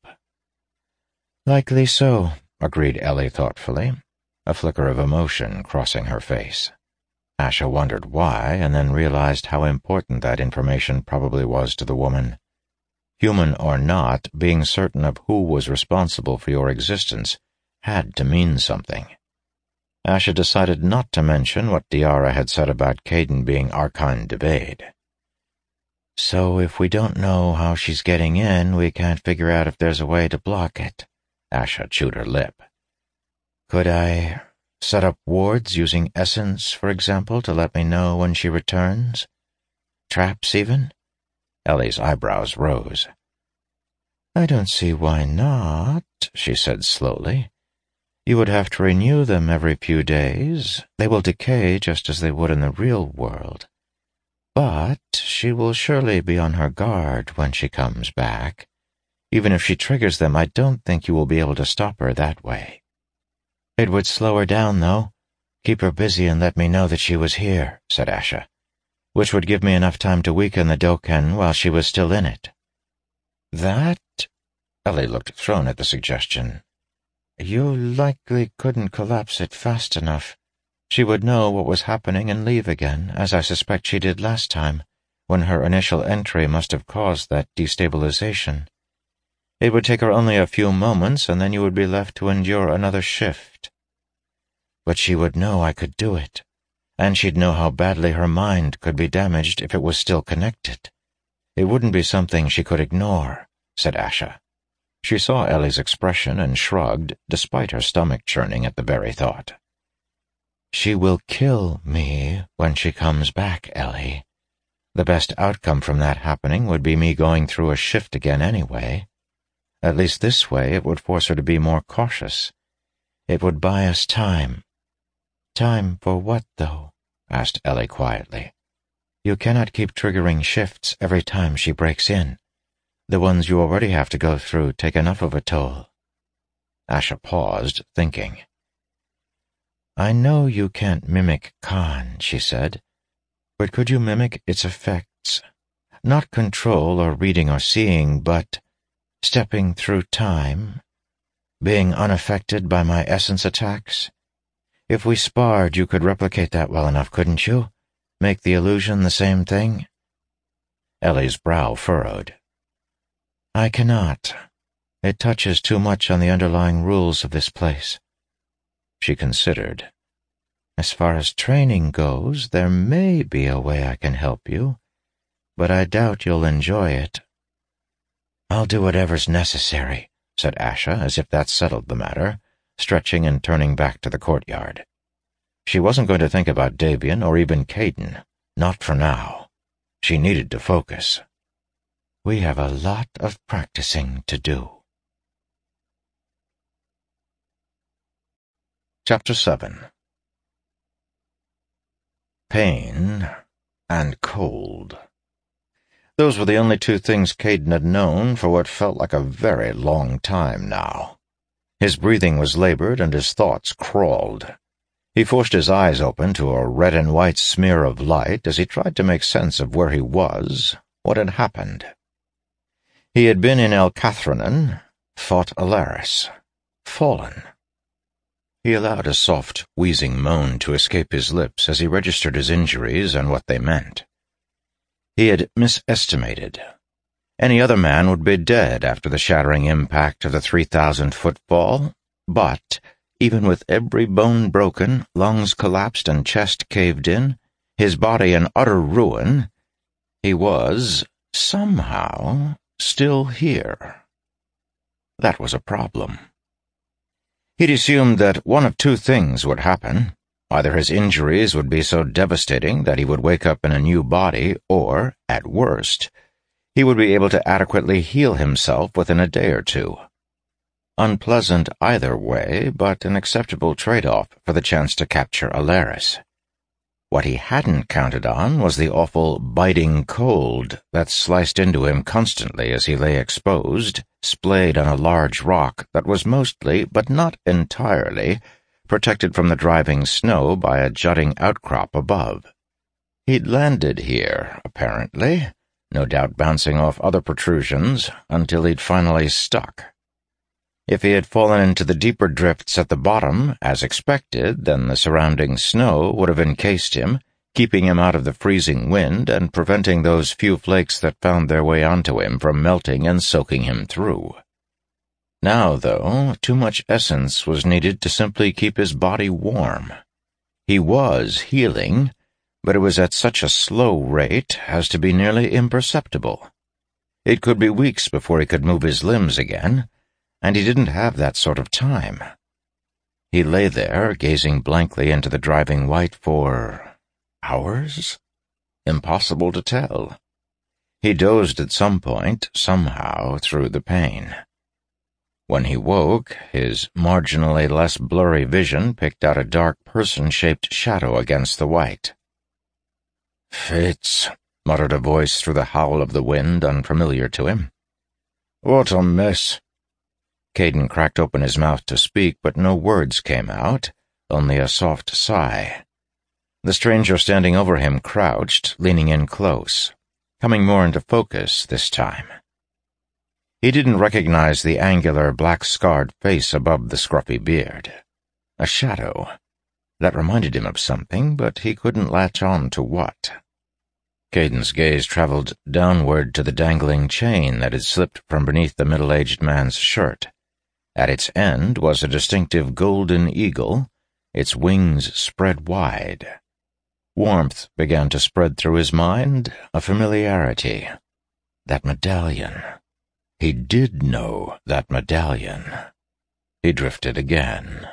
Likely so, agreed Ellie thoughtfully, a flicker of emotion crossing her face. Asha wondered why, and then realized how important that information probably was to the woman. Human or not, being certain of who was responsible for your existence had to mean something. Asha decided not to mention what Diara had said about Kaidan being Archon Devade. So if we don't know how she's getting in, we can't figure out if there's a way to block it. Asha chewed her lip. Could I set up wards using essence, for example, to let me know when she returns? Traps, even? Ellie's eyebrows rose. I don't see why not, she said slowly. You would have to renew them every few days. They will decay just as they would in the real world. But she will surely be on her guard when she comes back. Even if she triggers them, I don't think you will be able to stop her that way. It would slow her down, though. Keep her busy and let me know that she was here, said Asha, which would give me enough time to weaken the Dokkan while she was still in it. That? Ellie looked thrown at the suggestion. You likely couldn't collapse it fast enough. She would know what was happening and leave again, as I suspect she did last time, when her initial entry must have caused that destabilization. It would take her only a few moments, and then you would be left to endure another shift. But she would know I could do it, and she'd know how badly her mind could be damaged if it was still connected. It wouldn't be something she could ignore, said Asha. She saw Ellie's expression and shrugged, despite her stomach churning at the very thought. She will kill me when she comes back, Ellie. The best outcome from that happening would be me going through a shift again anyway. At least this way it would force her to be more cautious. It would buy us time. Time for what, though? Asked Ellie quietly. You cannot keep triggering shifts every time she breaks in. The ones you already have to go through take enough of a toll. Asha paused, thinking. I know you can't mimic Khan, she said, but could you mimic its effects? Not control or reading or seeing, but stepping through time, being unaffected by my essence attacks? If we sparred, you could replicate that well enough, couldn't you? Make the illusion the same thing? Ellie's brow furrowed. I cannot. It touches too much on the underlying rules of this place. She considered. As far as training goes, there may be a way I can help you, but I doubt you'll enjoy it. I'll do whatever's necessary, said Asha, as if that settled the matter, stretching and turning back to the courtyard. She wasn't going to think about Davian or even Kaidan, not for now. She needed to focus. We have a lot of practicing to do. Chapter seven. Pain and cold. Those were the only two things Kaidan had known for what felt like a very long time now. His breathing was labored and his thoughts crawled. He forced his eyes open to a red and white smear of light as he tried to make sense of where he was, what had happened. He had been in Elcathranan, fought Alaris, fallen. He allowed a soft, wheezing moan to escape his lips as he registered his injuries and what they meant. He had misestimated. Any other man would be dead after the shattering impact of the three thousand foot fall, but, even with every bone broken, lungs collapsed and chest caved in, his body in utter ruin, he was, somehow, still here. That was a problem. He'd assumed that one of two things would happen. Either his injuries would be so devastating that he would wake up in a new body, or, at worst, he would be able to adequately heal himself within a day or two. Unpleasant either way, but an acceptable trade-off for the chance to capture Alaris. What he hadn't counted on was the awful biting cold that sliced into him constantly as he lay exposed, splayed on a large rock that was mostly, but not entirely, protected from the driving snow by a jutting outcrop above. He'd landed here, apparently, no doubt bouncing off other protrusions, until he'd finally stuck. If he had fallen into the deeper drifts at the bottom, as expected, then the surrounding snow would have encased him, keeping him out of the freezing wind and preventing those few flakes that found their way onto him from melting and soaking him through. Now, though, too much essence was needed to simply keep his body warm. He was healing, but it was at such a slow rate as to be nearly imperceptible. It could be weeks before he could move his limbs again, and he didn't have that sort of time. He lay there, gazing blankly into the driving white for hours? Impossible to tell. He dozed at some point, somehow, through the pain. When he woke, his marginally less blurry vision picked out a dark person-shaped shadow against the white. "Fates," muttered a voice through the howl of the wind, unfamiliar to him. "What a mess." Caden cracked open his mouth to speak, but no words came out, only a soft sigh. The stranger standing over him crouched, leaning in close, coming more into focus this time. He didn't recognize the angular, black-scarred face above the scruffy beard. A shadow. That reminded him of something, but he couldn't latch on to what. Caden's gaze traveled downward to the dangling chain that had slipped from beneath the middle-aged man's shirt. At its end was a distinctive golden eagle, its wings spread wide. Warmth began to spread through his mind, a familiarity. That medallion. He did know that medallion. He drifted again.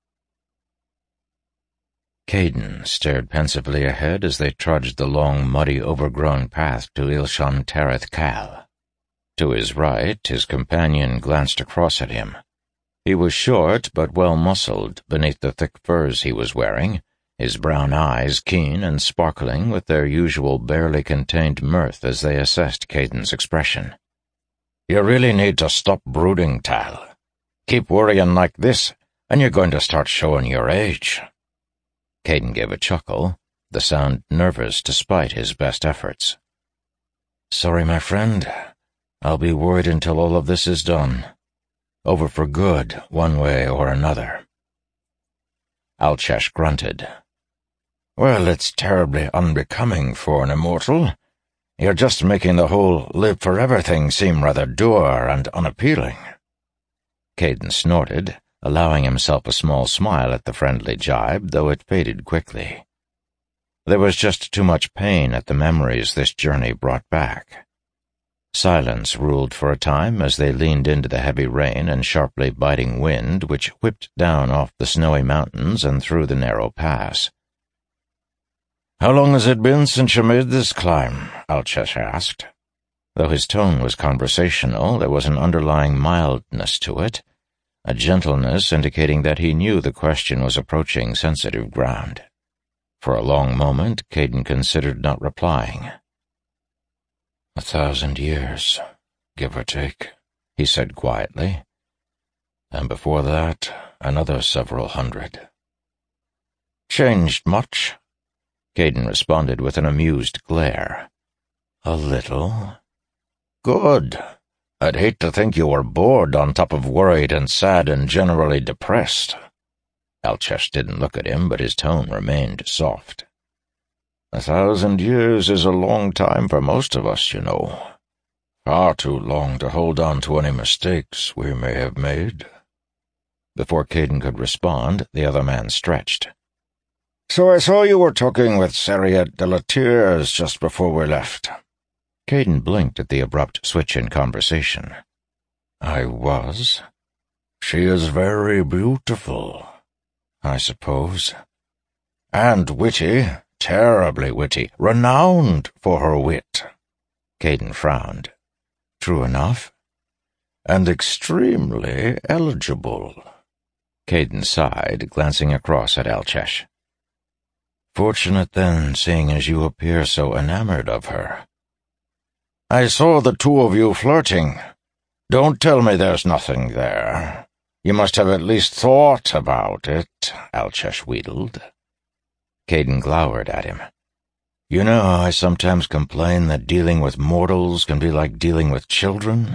Caden stared pensively ahead as they trudged the long, muddy, overgrown path to Ilshan Tereth Kal. To his right, his companion glanced across at him. He was short but well-muscled beneath the thick furs he was wearing, his brown eyes keen and sparkling with their usual barely contained mirth as they assessed Caden's expression. "You really need to stop brooding, Tal. Keep worrying like this, and you're going to start showing your age." Caden gave a chuckle, the sound nervous despite his best efforts. "Sorry, my friend. I'll be worried until all of this is done. Over for good, one way or another." Alchesh grunted. "Well, it's terribly unbecoming for an immortal. You're just making the whole live forever thing seem rather dour and unappealing." Caden snorted, allowing himself a small smile at the friendly jibe, though it faded quickly. There was just too much pain at the memories this journey brought back. Silence ruled for a time as they leaned into the heavy rain and sharply biting wind which whipped down off the snowy mountains and through the narrow pass. "How long has it been since you made this climb?" Alchesh asked. Though his tone was conversational, there was an underlying mildness to it, a gentleness indicating that he knew the question was approaching sensitive ground. For a long moment, Caden considered not replying. "A thousand years, give or take," he said quietly. "And before that, another several hundred." "Changed much?" Caden responded with an amused glare. "A little." "Good. I'd hate to think you were bored on top of worried and sad and generally depressed." Alchesh didn't look at him, but his tone remained soft. "A thousand years is a long time for most of us, you know. Far too long to hold on to any mistakes we may have made." Before Caden could respond, the other man stretched. "So I saw you were talking with Seriat de la Tiers just before we left." Caden blinked at the abrupt switch in conversation. "I was?" She is very beautiful, I suppose. And witty, terribly witty, renowned for her wit. Kaidan frowned. True enough. And extremely eligible. Kaidan sighed, glancing across at Alcesh. Fortunate, then, seeing as you appear so enamored of her. I saw the two of you flirting. Don't tell me there's nothing there. You must have at least thought about it, Alcesh wheedled. Kaidan glowered at him. You know how I sometimes complain that dealing with mortals can be like dealing with children?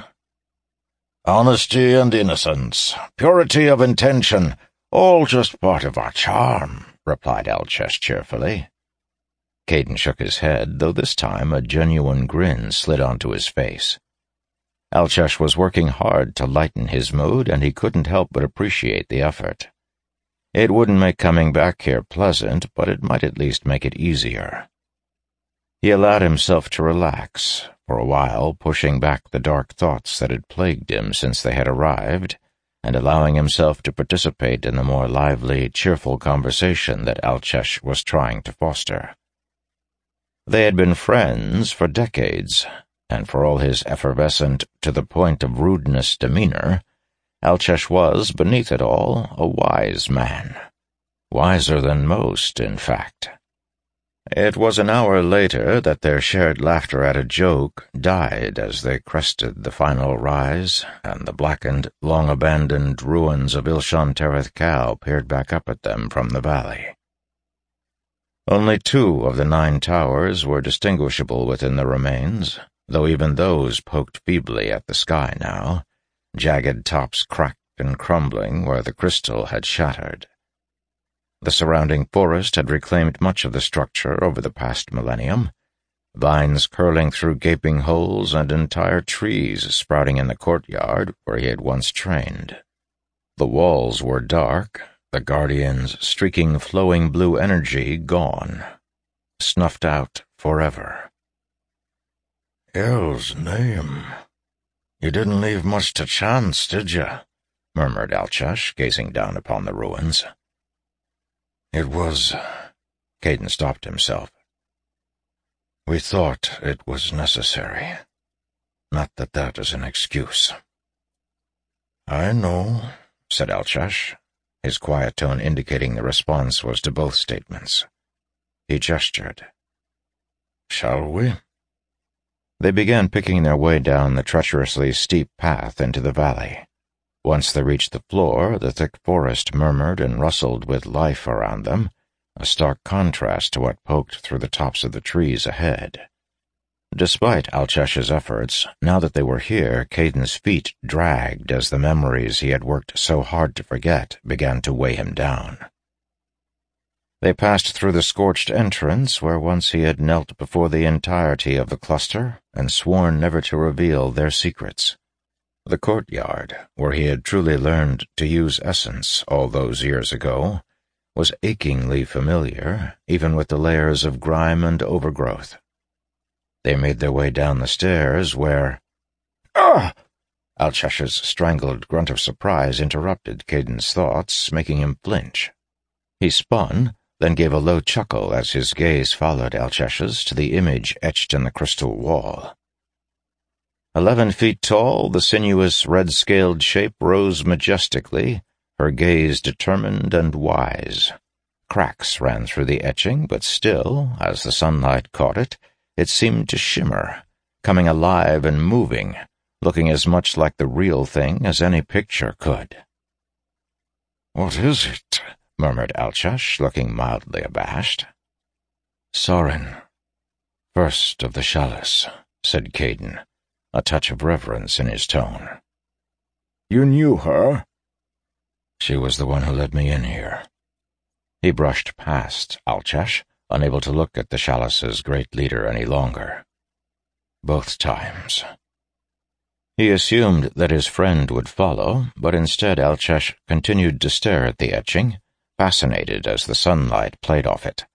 Honesty and innocence, purity of intention, all just part of our charm, replied Alcesh cheerfully. Kaidan shook his head, though this time a genuine grin slid onto his face. Alcesh was working hard to lighten his mood, and he couldn't help but appreciate the effort. It wouldn't make coming back here pleasant, but it might at least make it easier. He allowed himself to relax, for a while pushing back the dark thoughts that had plagued him since they had arrived, and allowing himself to participate in the more lively, cheerful conversation that Alcesh was trying to foster. They had been friends for decades, and for all his effervescent, to-the-point-of-rudeness demeanor, Alcesh was, beneath it all, a wise man. Wiser than most, in fact. It was an hour later that their shared laughter at a joke died as they crested the final rise, and the blackened, long-abandoned ruins of Ilshan Tereth Kal peered back up at them from the valley. Only two of the nine towers were distinguishable within the remains, though even those poked feebly at the sky now, jagged tops cracked and crumbling where the crystal had shattered. The surrounding forest had reclaimed much of the structure over the past millennium, vines curling through gaping holes and entire trees sprouting in the courtyard where he had once trained. The walls were dark, the guardians' streaking flowing blue energy gone, snuffed out forever. El's name. You didn't leave much to chance, did you? Murmured Alcesh, gazing down upon the ruins. It was... Kaidan stopped himself. We thought it was necessary. Not that that is an excuse. I know, said Alcesh, his quiet tone indicating the response was to both statements. He gestured. Shall we? They began picking their way down the treacherously steep path into the valley. Once they reached the floor, the thick forest murmured and rustled with life around them, a stark contrast to what poked through the tops of the trees ahead. Despite Alcesh's efforts, now that they were here, Kaidan's feet dragged as the memories he had worked so hard to forget began to weigh him down. They passed through the scorched entrance where once he had knelt before the entirety of the cluster and sworn never to reveal their secrets. The courtyard, where he had truly learned to use essence all those years ago, was achingly familiar, even with the layers of grime and overgrowth. They made their way down the stairs where... Ah! Alcesh's strangled grunt of surprise interrupted Kaidan's thoughts, making him flinch. He spun, then gave a low chuckle as his gaze followed Alcesh's to the image etched in the crystal wall. Eleven feet tall, the sinuous, red-scaled shape rose majestically, her gaze determined and wise. Cracks ran through the etching, but still, as the sunlight caught it, it seemed to shimmer, coming alive and moving, looking as much like the real thing as any picture could. "What is it?" murmured Alcesh, looking mildly abashed. "Sorin, first of the chalice," said Kaidan, a touch of reverence in his tone. "You knew her?" "She was the one who led me in here." He brushed past Alcesh, unable to look at the chalice's great leader any longer. "Both times." He assumed that his friend would follow, but instead Alcesh continued to stare at the etching, fascinated as the sunlight played off it.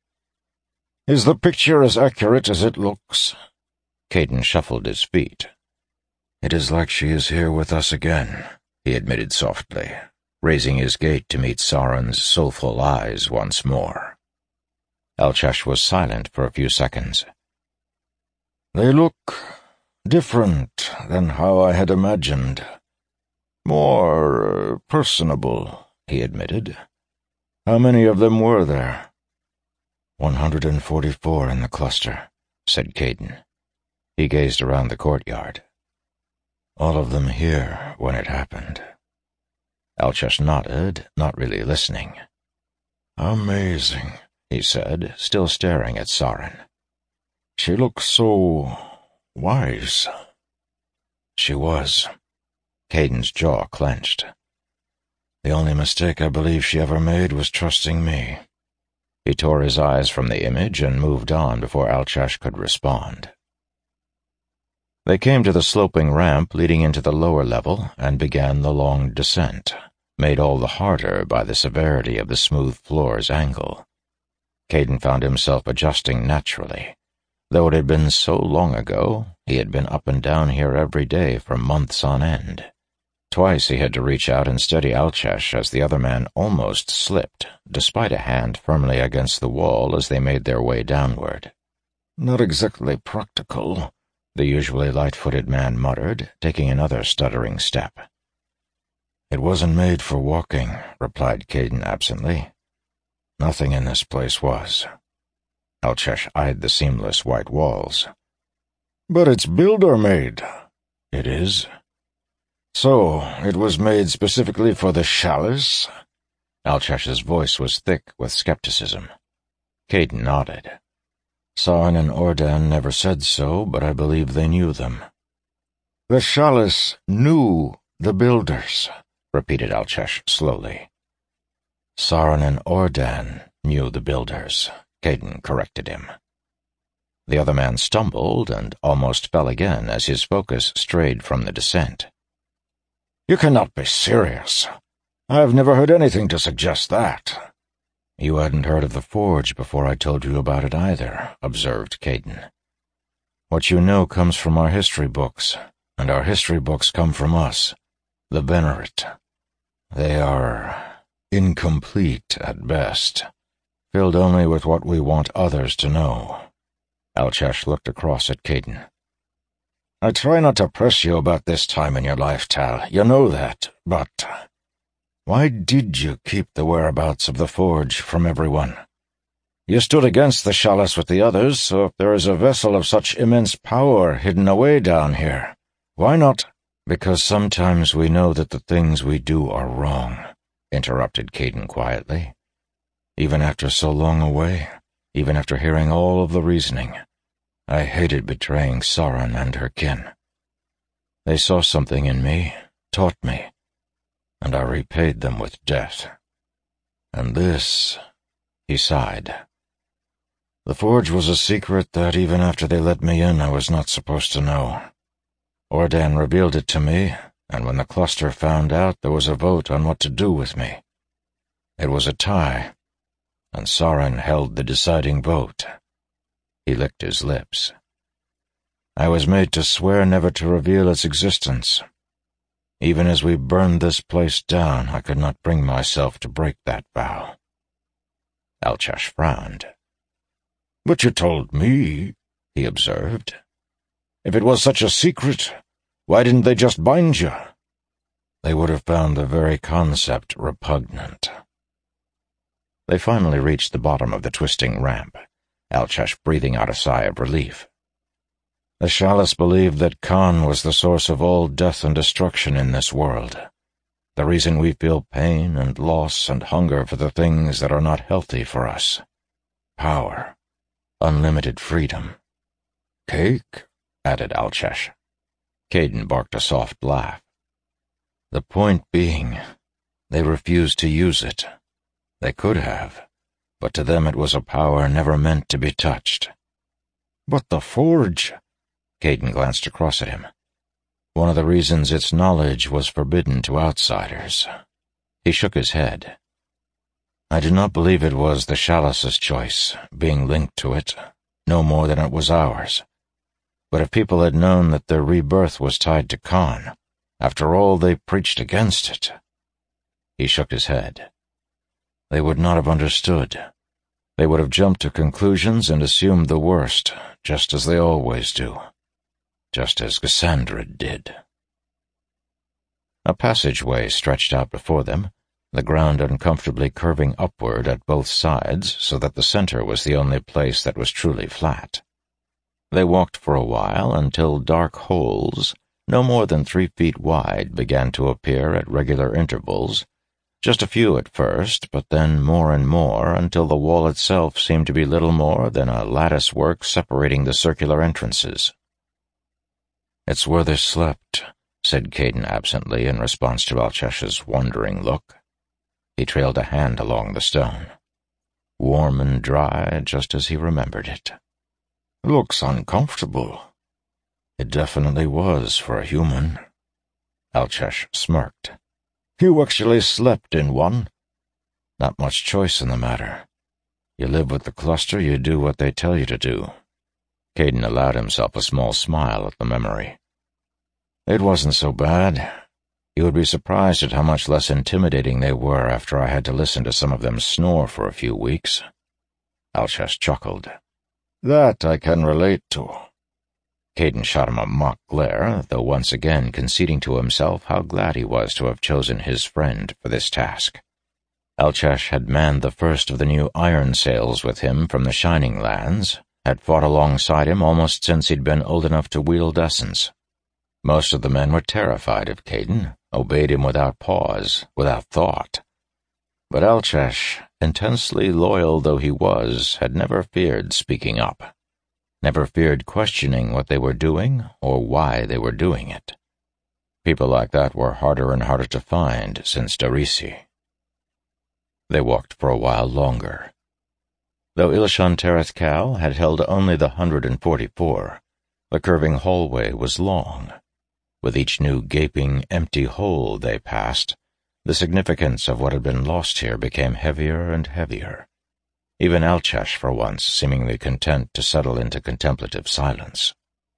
"Is the picture as accurate as it looks?" Kaidan shuffled his feet. "It is like she is here with us again," he admitted softly, raising his gait to meet Sauron's soulful eyes once more. Alchesh was silent for a few seconds. They look different than how I had imagined. More uh, personable, he admitted. How many of them were there? One hundred and forty-four in the cluster, said Caden. He gazed around the courtyard. All of them here when it happened. Alchesh nodded, not really listening. Amazing, he said, still staring at Sauron. She looks so wise. She was. Caden's jaw clenched. The only mistake I believe she ever made was trusting me. He tore his eyes from the image and moved on before Alchesh could respond. They came to the sloping ramp leading into the lower level and began the long descent, made all the harder by the severity of the smooth floor's angle. Caden found himself adjusting naturally. Though it had been so long ago, he had been up and down here every day for months on end. Twice he had to reach out and steady Alchesh as the other man almost slipped, despite a hand firmly against the wall as they made their way downward. Not exactly practical, the usually light-footed man muttered, taking another stuttering step. It wasn't made for walking, replied Caden absently. Nothing in this place was. Alchesh eyed the seamless white walls. But it's builder-made. It is. So, it was made specifically for the chalice? Alchesh's voice was thick with skepticism. Caden nodded. Sauron and Ordan never said so, but I believe they knew them. The chalice knew the builders, repeated Alchesh slowly. Sauron and Ordan knew the builders, Caden corrected him. The other man stumbled and almost fell again as his focus strayed from the descent. You cannot be serious. I have never heard anything to suggest that. You hadn't heard of the Forge before I told you about it either, observed Caden. What you know comes from our history books, and our history books come from us, the Venerate. They are incomplete at best, filled only with what we want others to know. Alchesh looked across at Caden. I try not to press you about this time in your life, Tal. You know that, but why did you keep the whereabouts of the Forge from everyone? You stood against the chalice with the others, so if there is a vessel of such immense power hidden away down here, why not? Because sometimes we know that the things we do are wrong, interrupted Caden quietly. Even after so long away, even after hearing all of the reasoning, I hated betraying Sauron and her kin. They saw something in me, taught me, and I repaid them with death. And this, he sighed. The Forge was a secret that even after they let me in I was not supposed to know. Ordan revealed it to me, and when the cluster found out, there was a vote on what to do with me. It was a tie, and Sauron held the deciding vote. He licked his lips. I was made to swear never to reveal its existence. Even as we burned this place down, I could not bring myself to break that vow. Alchesh frowned. But you told me, he observed. If it was such a secret, why didn't they just bind you? They would have found the very concept repugnant. They finally reached the bottom of the twisting ramp, Alchesh breathing out a sigh of relief. The chalice believed that Khan was the source of all death and destruction in this world, the reason we feel pain and loss and hunger for the things that are not healthy for us. Power, unlimited freedom. Cake, added Alchesh. Caden barked a soft laugh. The point being, they refused to use it. They could have, but to them it was a power never meant to be touched. But the Forge... Caden glanced across at him. One of the reasons its knowledge was forbidden to outsiders. He shook his head. I do not believe it was the chalice's choice, being linked to it, no more than it was ours. But if people had known that their rebirth was tied to Khan, After all, they preached against it. He shook his head. They would not have understood. They would have jumped to conclusions and assumed the worst, just as they always do. Just as Cassandra did. A passageway stretched out before them, the ground uncomfortably curving upward at both sides so that the center was the only place that was truly flat. They walked for a while until dark holes, no more than three feet wide, began to appear at regular intervals, just a few at first, but then more and more until the wall itself seemed to be little more than a lattice-work separating the circular entrances. "It's where they slept," said Kaidan absently in response to Alchesh's wondering look. He trailed a hand along the stone. Warm and dry, just as he remembered it. "Looks uncomfortable." It definitely was for a human. Alchesh smirked. "You actually slept in one?" "Not much choice in the matter. You live with the cluster, you do what they tell you to do." Kaidan allowed himself a small smile at the memory. "It wasn't so bad. You would be surprised at how much less intimidating they were after I had to listen to some of them snore for a few weeks." Alchesh chuckled. "That I can relate to." Kaidan shot him a mock glare, though once again conceding to himself how glad he was to have chosen his friend for this task. Alchesh had manned the first of the new iron sails with him from the Shining Lands, had fought alongside him almost since he'd been old enough to wield essence. Most of the men were terrified of Kaidan, obeyed him without pause, without thought. But Alchesh, intensely loyal though he was, had never feared speaking up, never feared questioning what they were doing or why they were doing it. People like that were harder and harder to find since Darisi. They walked for a while longer. Though Ilshan Tereth Kal had held only the hundred and forty-four, the curving hallway was long. With each new gaping, empty hole they passed, the significance of what had been lost here became heavier and heavier, even Alchesh for once seemingly content to settle into contemplative silence.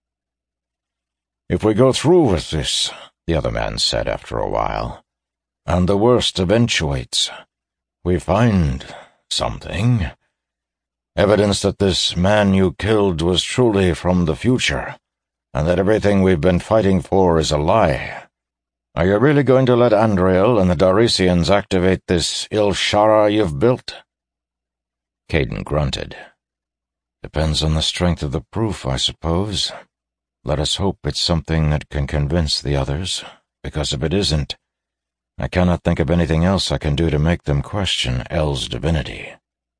"If we go through with this," the other man said after a while, "and the worst eventuates, we find something, evidence that this man you killed was truly from the future, and that everything we've been fighting for is a lie. Are you really going to let Andriel and the Darisians activate this Ilshara you've built?" Kaidan grunted. "Depends on the strength of the proof, I suppose. Let us hope it's something that can convince the others, because if it isn't, I cannot think of anything else I can do to make them question El's divinity."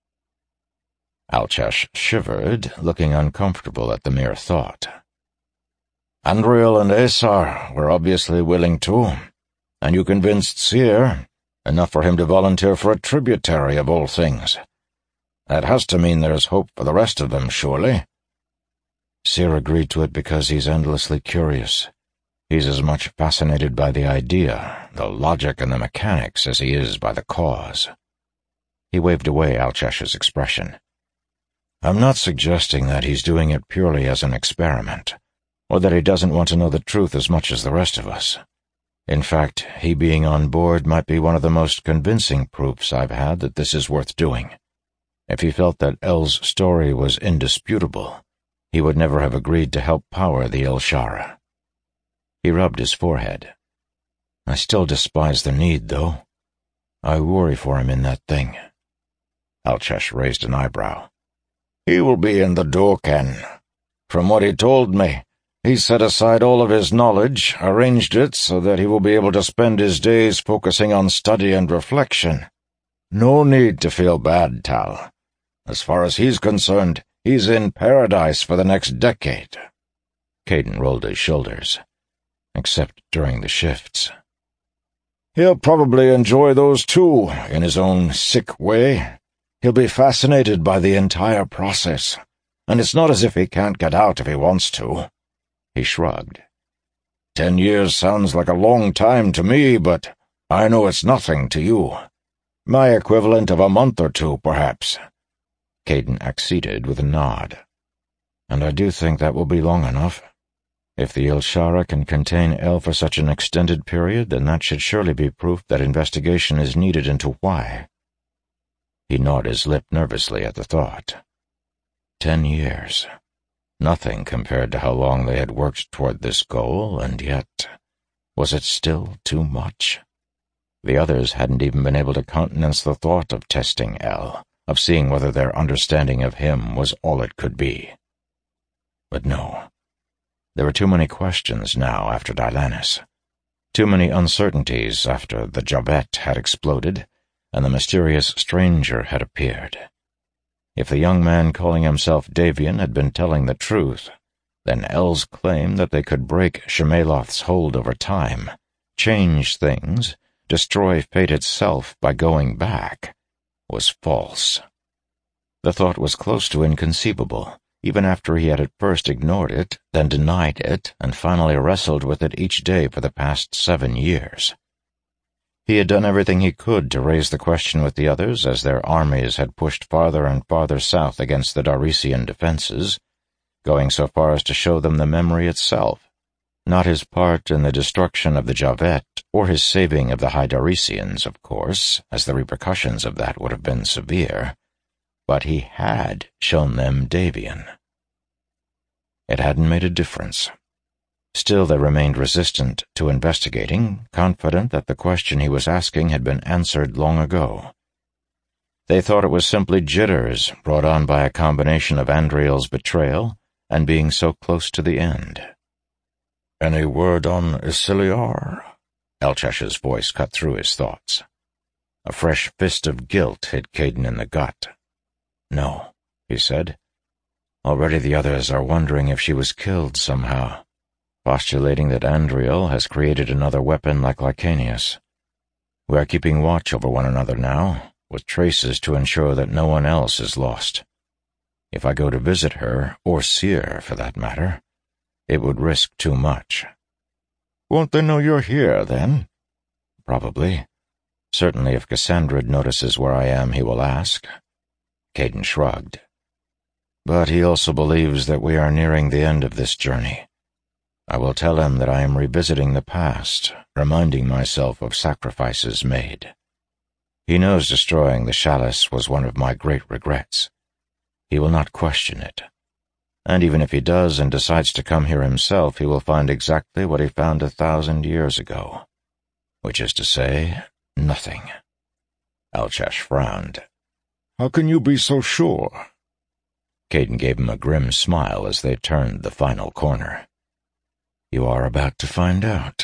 Alchesh shivered, looking uncomfortable at the mere thought. "Andriel and Aesar were obviously willing to, and you convinced Seer, enough for him to volunteer for a tributary of all things. That has to mean there's hope for the rest of them, surely." "Seer agreed to it because he's endlessly curious. He's as much fascinated by the idea, the logic and the mechanics, as he is by the cause." He waved away Alchesh's expression. "I'm not suggesting that he's doing it purely as an experiment, or that he doesn't want to know the truth as much as the rest of us. In fact, he being on board might be one of the most convincing proofs I've had that this is worth doing. If he felt that El's story was indisputable, he would never have agreed to help power the Ilshara." He rubbed his forehead. "I still despise the need, though. I worry for him in that thing." Alchesh raised an eyebrow. "He will be in the Dorken. From what he told me, he set aside all of his knowledge, arranged it so that he will be able to spend his days focusing on study and reflection. No need to feel bad, Tal. As far as he's concerned, he's in paradise for the next decade." Kaidan rolled his shoulders. "Except during the shifts." "He'll probably enjoy those too, in his own sick way. He'll be fascinated by the entire process, and it's not as if he can't get out if he wants to." He shrugged. Ten years sounds like a long time to me, but I know it's nothing to you. My equivalent of a month or two, perhaps." Kaidan acceded with a nod. "And I do think that will be long enough." If the Ilshara can contain El for such an extended period, then that should surely be proof that investigation is needed into why. He gnawed his lip nervously at the thought. Ten years. Nothing compared to how long they had worked toward this goal, and yet, was it still too much? The others hadn't even been able to countenance the thought of testing El, of seeing whether their understanding of him was all it could be. But no. There were too many questions now after Dylannis. Too many uncertainties after the Javette had exploded and the mysterious stranger had appeared. If the young man calling himself Davian had been telling the truth, then El's claim that they could break Shemeloth's hold over time, change things, destroy fate itself by going back, was false. The thought was close to inconceivable, even after he had at first ignored it, then denied it, and finally wrestled with it each day for the past seven years. He had done everything he could to raise the question with the others as their armies had pushed farther and farther south against the Darisian defenses, going so far as to show them the memory itself, not his part in the destruction of the Javette or his saving of the High Darisians, of course, as the repercussions of that would have been severe, but he had shown them Davian. It hadn't made a difference. Still they remained resistant to investigating, confident that the question he was asking had been answered long ago. They thought it was simply jitters brought on by a combination of Andriel's betrayal and being so close to the end. "Any word on Isiliar?" Elchesh's voice cut through his thoughts. A fresh fist of guilt hit Caden in the gut. "No," he said. "Already the others are wondering if she was killed somehow, postulating that Andriel has created another weapon like Licanius. We are keeping watch over one another now, with traces to ensure that no one else is lost. If I go to visit her, or Seer for that matter, it would risk too much." "Won't they know you're here, then?" "Probably. Certainly if Cassandrid notices where I am, he will ask." Caden shrugged. "But he also believes that we are nearing the end of this journey. I will tell him that I am revisiting the past, reminding myself of sacrifices made. He knows destroying the chalice was one of my great regrets. He will not question it. And even if he does and decides to come here himself, he will find exactly what he found a thousand years ago, which is to say, nothing." Elchesh frowned. "How can you be so sure?" Caden gave him a grim smile as they turned the final corner. "You are about to find out."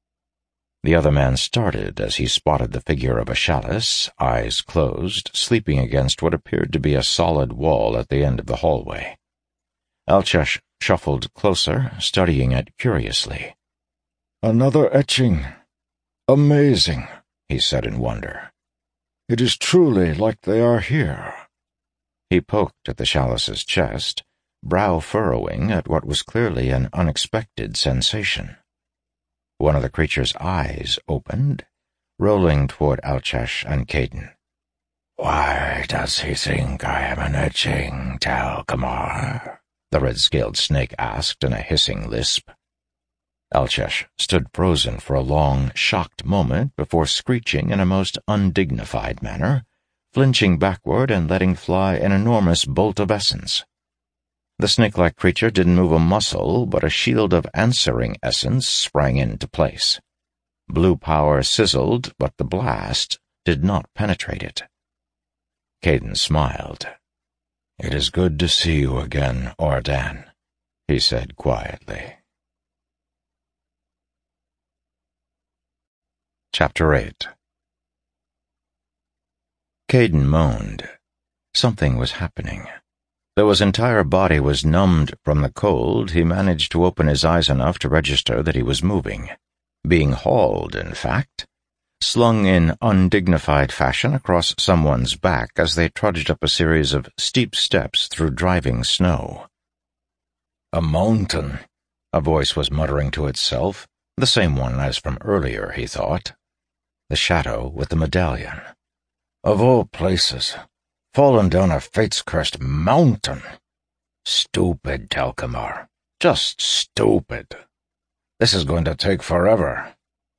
The other man started as he spotted the figure of a chalice, eyes closed, sleeping against what appeared to be a solid wall at the end of the hallway. Elchesh shuffled closer, studying it curiously. "Another etching. Amazing," he said in wonder. "It is truly like they are here." He poked at the chalice's chest, brow furrowing at what was clearly an unexpected sensation. One of the creature's eyes opened, rolling toward Elchesh and Caden. "Why does he think I am an etching, Talcamar?" the red-scaled snake asked in a hissing lisp. Elchesh stood frozen for a long, shocked moment before screeching in a most undignified manner, flinching backward and letting fly an enormous bolt of essence. The snake-like creature didn't move a muscle, but a shield of answering essence sprang into place. Blue power sizzled, but the blast did not penetrate it. Caden smiled. "It is good to see you again, Ordan," he said quietly. Chapter eight. Caden moaned. Something was happening. Though his entire body was numbed from the cold, he managed to open his eyes enough to register that he was moving. Being hauled, in fact. Slung in undignified fashion across someone's back as they trudged up a series of steep steps through driving snow. "A mountain," a voice was muttering to itself, the same one as from earlier, he thought. The shadow with the medallion. "Of all places, fallen down a fate's cursed mountain. Stupid, Talcamar. Just stupid. This is going to take forever.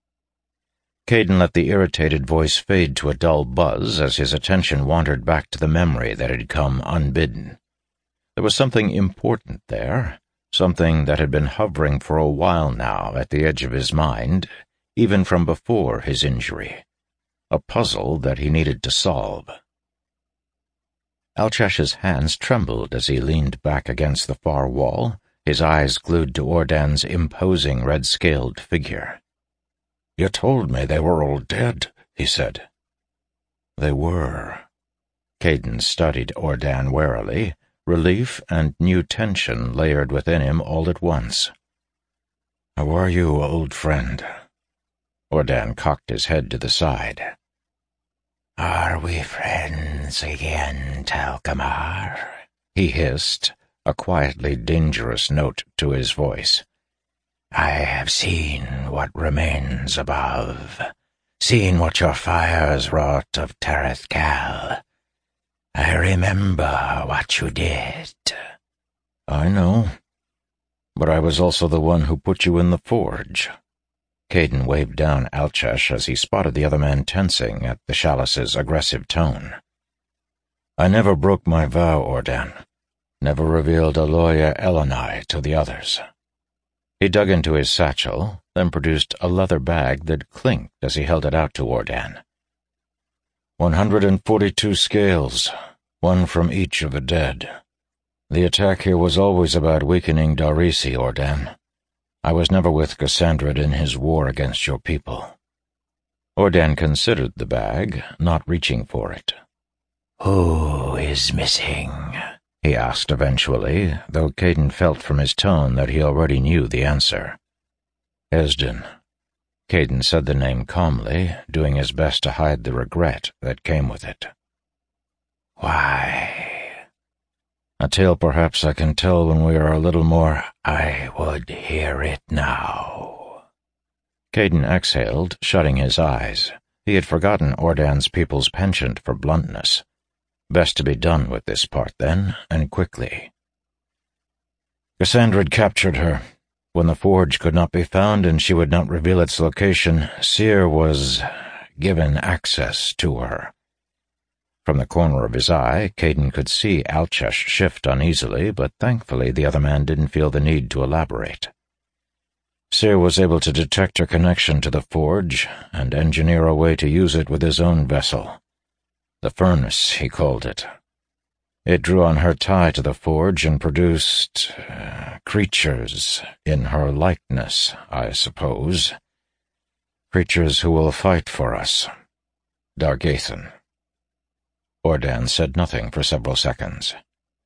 Kaidan let the irritated voice fade to a dull buzz as his attention wandered back to the memory that had come unbidden. There was something important there, something that had been hovering for a while now at the edge of his mind, even from before his injury. A puzzle that he needed to solve. Alchesh's hands trembled as he leaned back against the far wall, his eyes glued to Ordan's imposing red-scaled figure. "You told me they were all dead," he said. They were. Kaidan studied Ordan warily, relief and new tension layered within him all at once. "How are you, old friend?" Ordan cocked his head to the side. "Are we friends again, Talcamar?" he hissed, a quietly dangerous note to his voice. "I have seen what remains above, seen what your fires wrought of Tareth Kal. I remember what you did." "I know, but I was also the one who put you in the forge." Kaidan waved down Alchesh as he spotted the other man tensing at the Chalice's aggressive tone. "I never broke my vow, Ordan. Never revealed Aloya Elenai to the others." He dug into his satchel, then produced a leather bag that clinked as he held it out to Ordan. One hundred and forty-two scales, one from each of the dead. The attack here was always about weakening Darisi, Ordan. I was never with Cassandred in his war against your people. Ordan considered the bag, not reaching for it. "Who is missing?" he asked eventually, though Kaidan felt from his tone that he already knew the answer. "Esden." Kaidan said the name calmly, doing his best to hide the regret that came with it. "Why?" "A tale perhaps I can tell when we are a little more—" "I would hear it now." Kaidan exhaled, shutting his eyes. He had forgotten Ordan's people's penchant for bluntness. Best to be done with this part, then, and quickly. Cassandred captured her. When the forge could not be found and she would not reveal its location, Seer was given access to her. From the corner of his eye, Kaidan could see Alchesh shift uneasily, but thankfully the other man didn't feel the need to elaborate. Seer was able to detect her connection to the forge and engineer a way to use it with his own vessel. The furnace, he called it. It drew on her tie to the forge and produced uh, creatures in her likeness, I suppose. Creatures who will fight for us. Dargathan. Ordan said nothing for several seconds.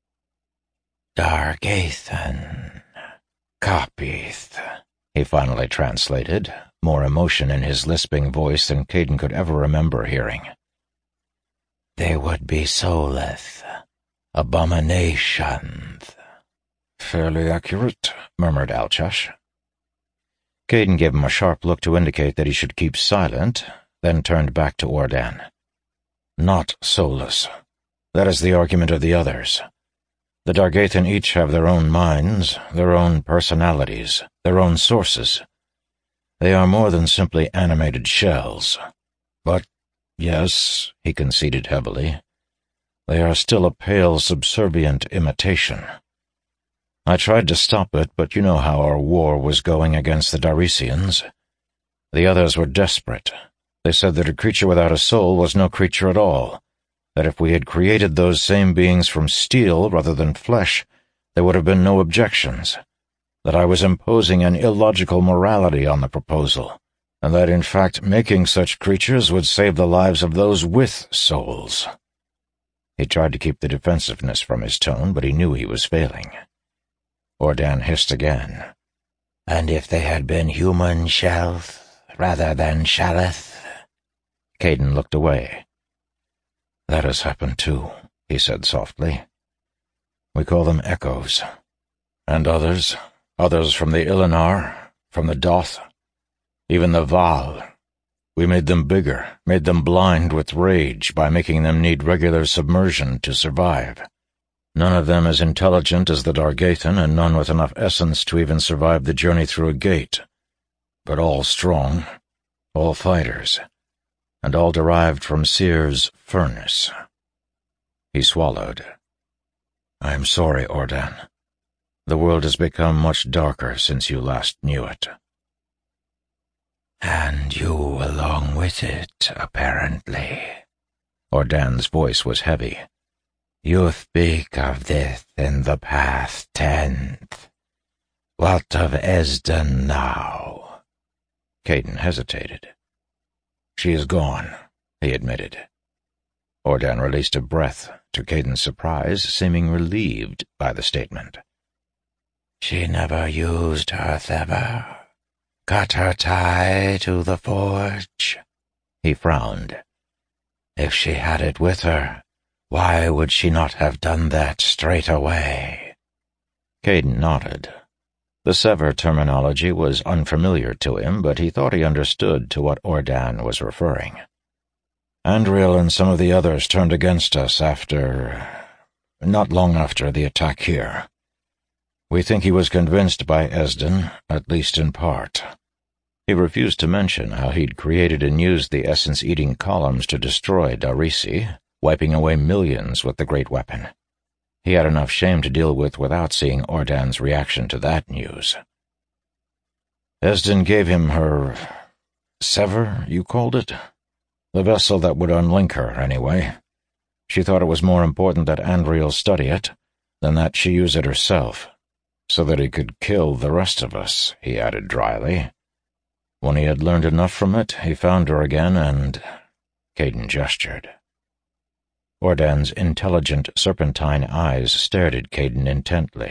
"Dargathan. Kopith," he finally translated, more emotion in his lisping voice than Kaidan could ever remember hearing. "They would be Soleth. Abominations." "Fairly accurate," murmured Alchesh. Kaidan gave him a sharp look to indicate that he should keep silent, then turned back to Ordan. "Not soulless. That is the argument of the others. The Dargathan each have their own minds, their own personalities, their own sources. They are more than simply animated shells. But, yes," he conceded heavily, "they are still a pale, subservient imitation. I tried to stop it, but you know how our war was going against the Darisians. The others were desperate. They said that a creature without a soul was no creature at all, that if we had created those same beings from steel rather than flesh, there would have been no objections, that I was imposing an illogical morality on the proposal, and that in fact making such creatures would save the lives of those with souls." He tried to keep the defensiveness from his tone, but he knew he was failing. Ordan hissed again. "And if they had been human Shelth rather than Shaleth?" Kaidan looked away. "That has happened too," he said softly. "We call them echoes. And others, others from the Ilinar, from the Doth, even the Val. We made them bigger, made them blind with rage by making them need regular submersion to survive. None of them as intelligent as the Dargathan, and none with enough essence to even survive the journey through a gate. But all strong, all fighters, and all derived from Seer's furnace. He swallowed. I am sorry, Ordan. The world has become much darker since you last knew it. And you along with it, apparently. Ordan's voice was heavy. You speak of this in the past tense. What of Ezden now? Kaidan hesitated. She is gone, he admitted. Ordan released a breath, to Kaidan's surprise, seeming relieved by the statement. She never used her Thever, cut her tie to the forge. He frowned. If she had it with her, why would she not have done that straight away? Kaidan nodded. The Sever terminology was unfamiliar to him, but he thought he understood to what Ordan was referring. Andriel and some of the others turned against us after... not long after the attack here. We think he was convinced by Ezden, at least in part. He refused to mention how he'd created and used the essence-eating columns to destroy Darisi, wiping away millions with the great weapon. He had enough shame to deal with without seeing Ordan's reaction to that news. Ezden gave him her... Sever, you called it? The vessel that would unlink her, anyway. She thought it was more important that Andriel study it than that she use it herself, so that he could kill the rest of us, he added dryly. When he had learned enough from it, he found her again and... Kaidan gestured. Ordan's intelligent serpentine eyes stared at Kaidan intently.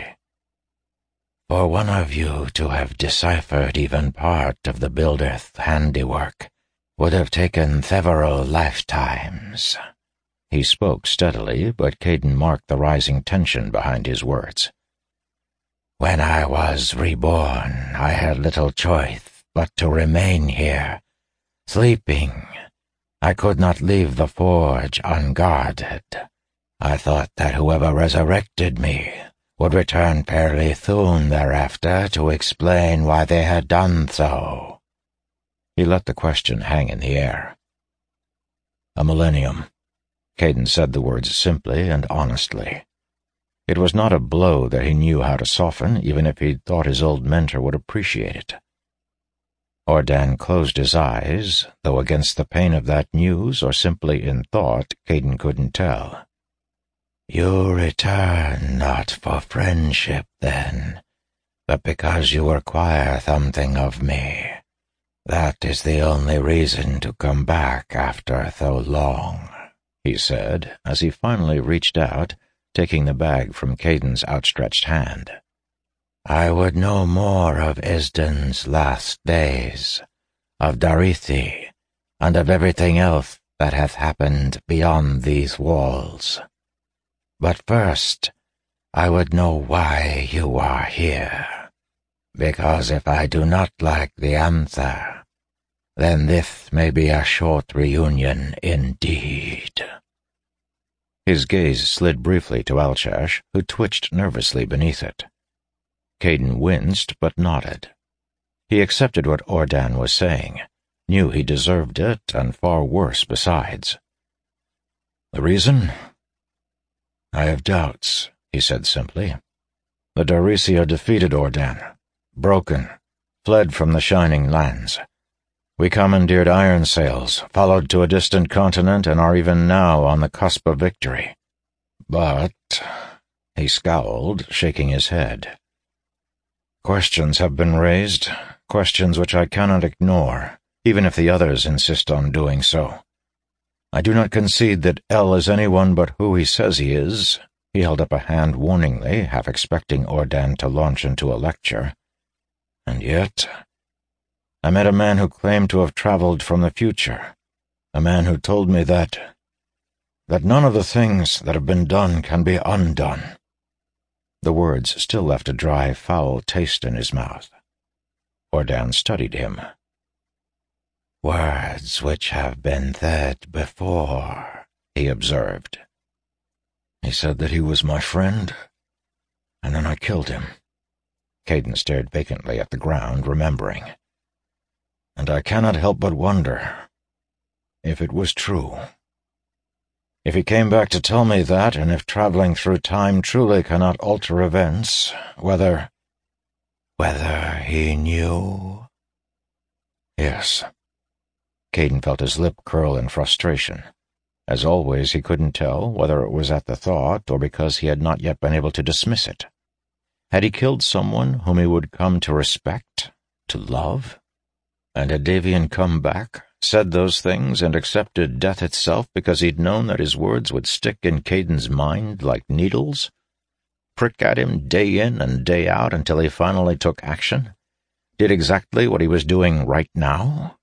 For one of you to have deciphered even part of the Builder's handiwork would have taken several lifetimes. He spoke steadily, but Kaidan marked the rising tension behind his words. When I was reborn, I had little choice but to remain here, sleeping. I could not leave the forge unguarded. I thought that whoever resurrected me would return fairly soon thereafter to explain why they had done so. He let the question hang in the air. A millennium. Kaidan said the words simply and honestly. It was not a blow that he knew how to soften, even if he'd thought his old mentor would appreciate it. Ordan closed his eyes, though against the pain of that news or simply in thought, Kaidan couldn't tell. You return not for friendship, then, but because you require something of me. That is the only reason to come back after so long, he said, as he finally reached out, taking the bag from Kaidan's outstretched hand. I would know more of Ezden's last days, of Darisi, and of everything else that hath happened beyond these walls. But first, I would know why you are here, because if I do not like the answer, then this may be a short reunion indeed. His gaze slid briefly to Alchash, who twitched nervously beneath it. Kaidan winced but nodded. He accepted what Ordan was saying, knew he deserved it, and far worse besides. The reason? I have doubts, he said simply. The Darisi are defeated, Ordan, broken, fled from the Shining Lands. We commandeered iron sails, followed to a distant continent, and are even now on the cusp of victory. But, he scowled, shaking his head. Questions have been raised, questions which I cannot ignore, even if the others insist on doing so. I do not concede that El is anyone but who he says he is. He held up a hand warningly, half expecting Ordan to launch into a lecture. And yet, I met a man who claimed to have traveled from the future, a man who told me that, that none of the things that have been done can be undone. The words still left a dry, foul taste in his mouth. Ordan studied him. Words which have been said before, he observed. He said that he was my friend, and then I killed him. Kaidan stared vacantly at the ground, remembering. And I cannot help but wonder if it was true. If he came back to tell me that, and if traveling through time truly cannot alter events, whether... Whether he knew? Yes. Kaidan felt his lip curl in frustration. As always, he couldn't tell whether it was at the thought or because he had not yet been able to dismiss it. Had he killed someone whom he would come to respect, to love? And had Davian come back, said those things, and accepted death itself because he'd known that his words would stick in Kaidan's mind like needles? Prick at him day in and day out until he finally took action? Did exactly what he was doing right now?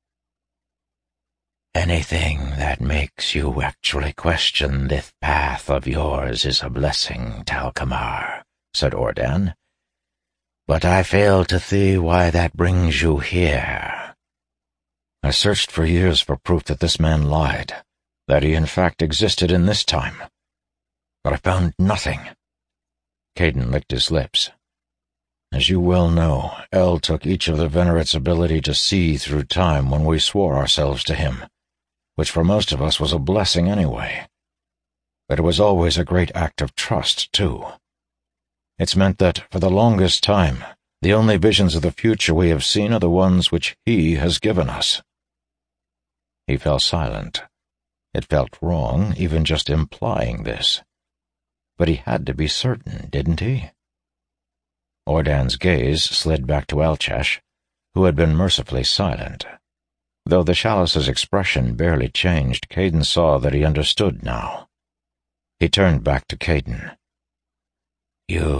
Anything that makes you actually question this path of yours is a blessing, Talcamar, said Ordan. But I fail to see why that brings you here. I searched for years for proof that this man lied, that he in fact existed in this time. But I found nothing. Kaidan licked his lips. As you well know, El took each of the Venerate's ability to see through time when we swore ourselves to him, which for most of us was a blessing anyway. But it was always a great act of trust, too. It's meant that, for the longest time, the only visions of the future we have seen are the ones which he has given us. He fell silent. It felt wrong, even just implying this. But he had to be certain, didn't he? Ordan's gaze slid back to Elchesh, who had been mercifully silent. Though the Chalice's expression barely changed, Kaidan saw that he understood now. He turned back to Kaidan. You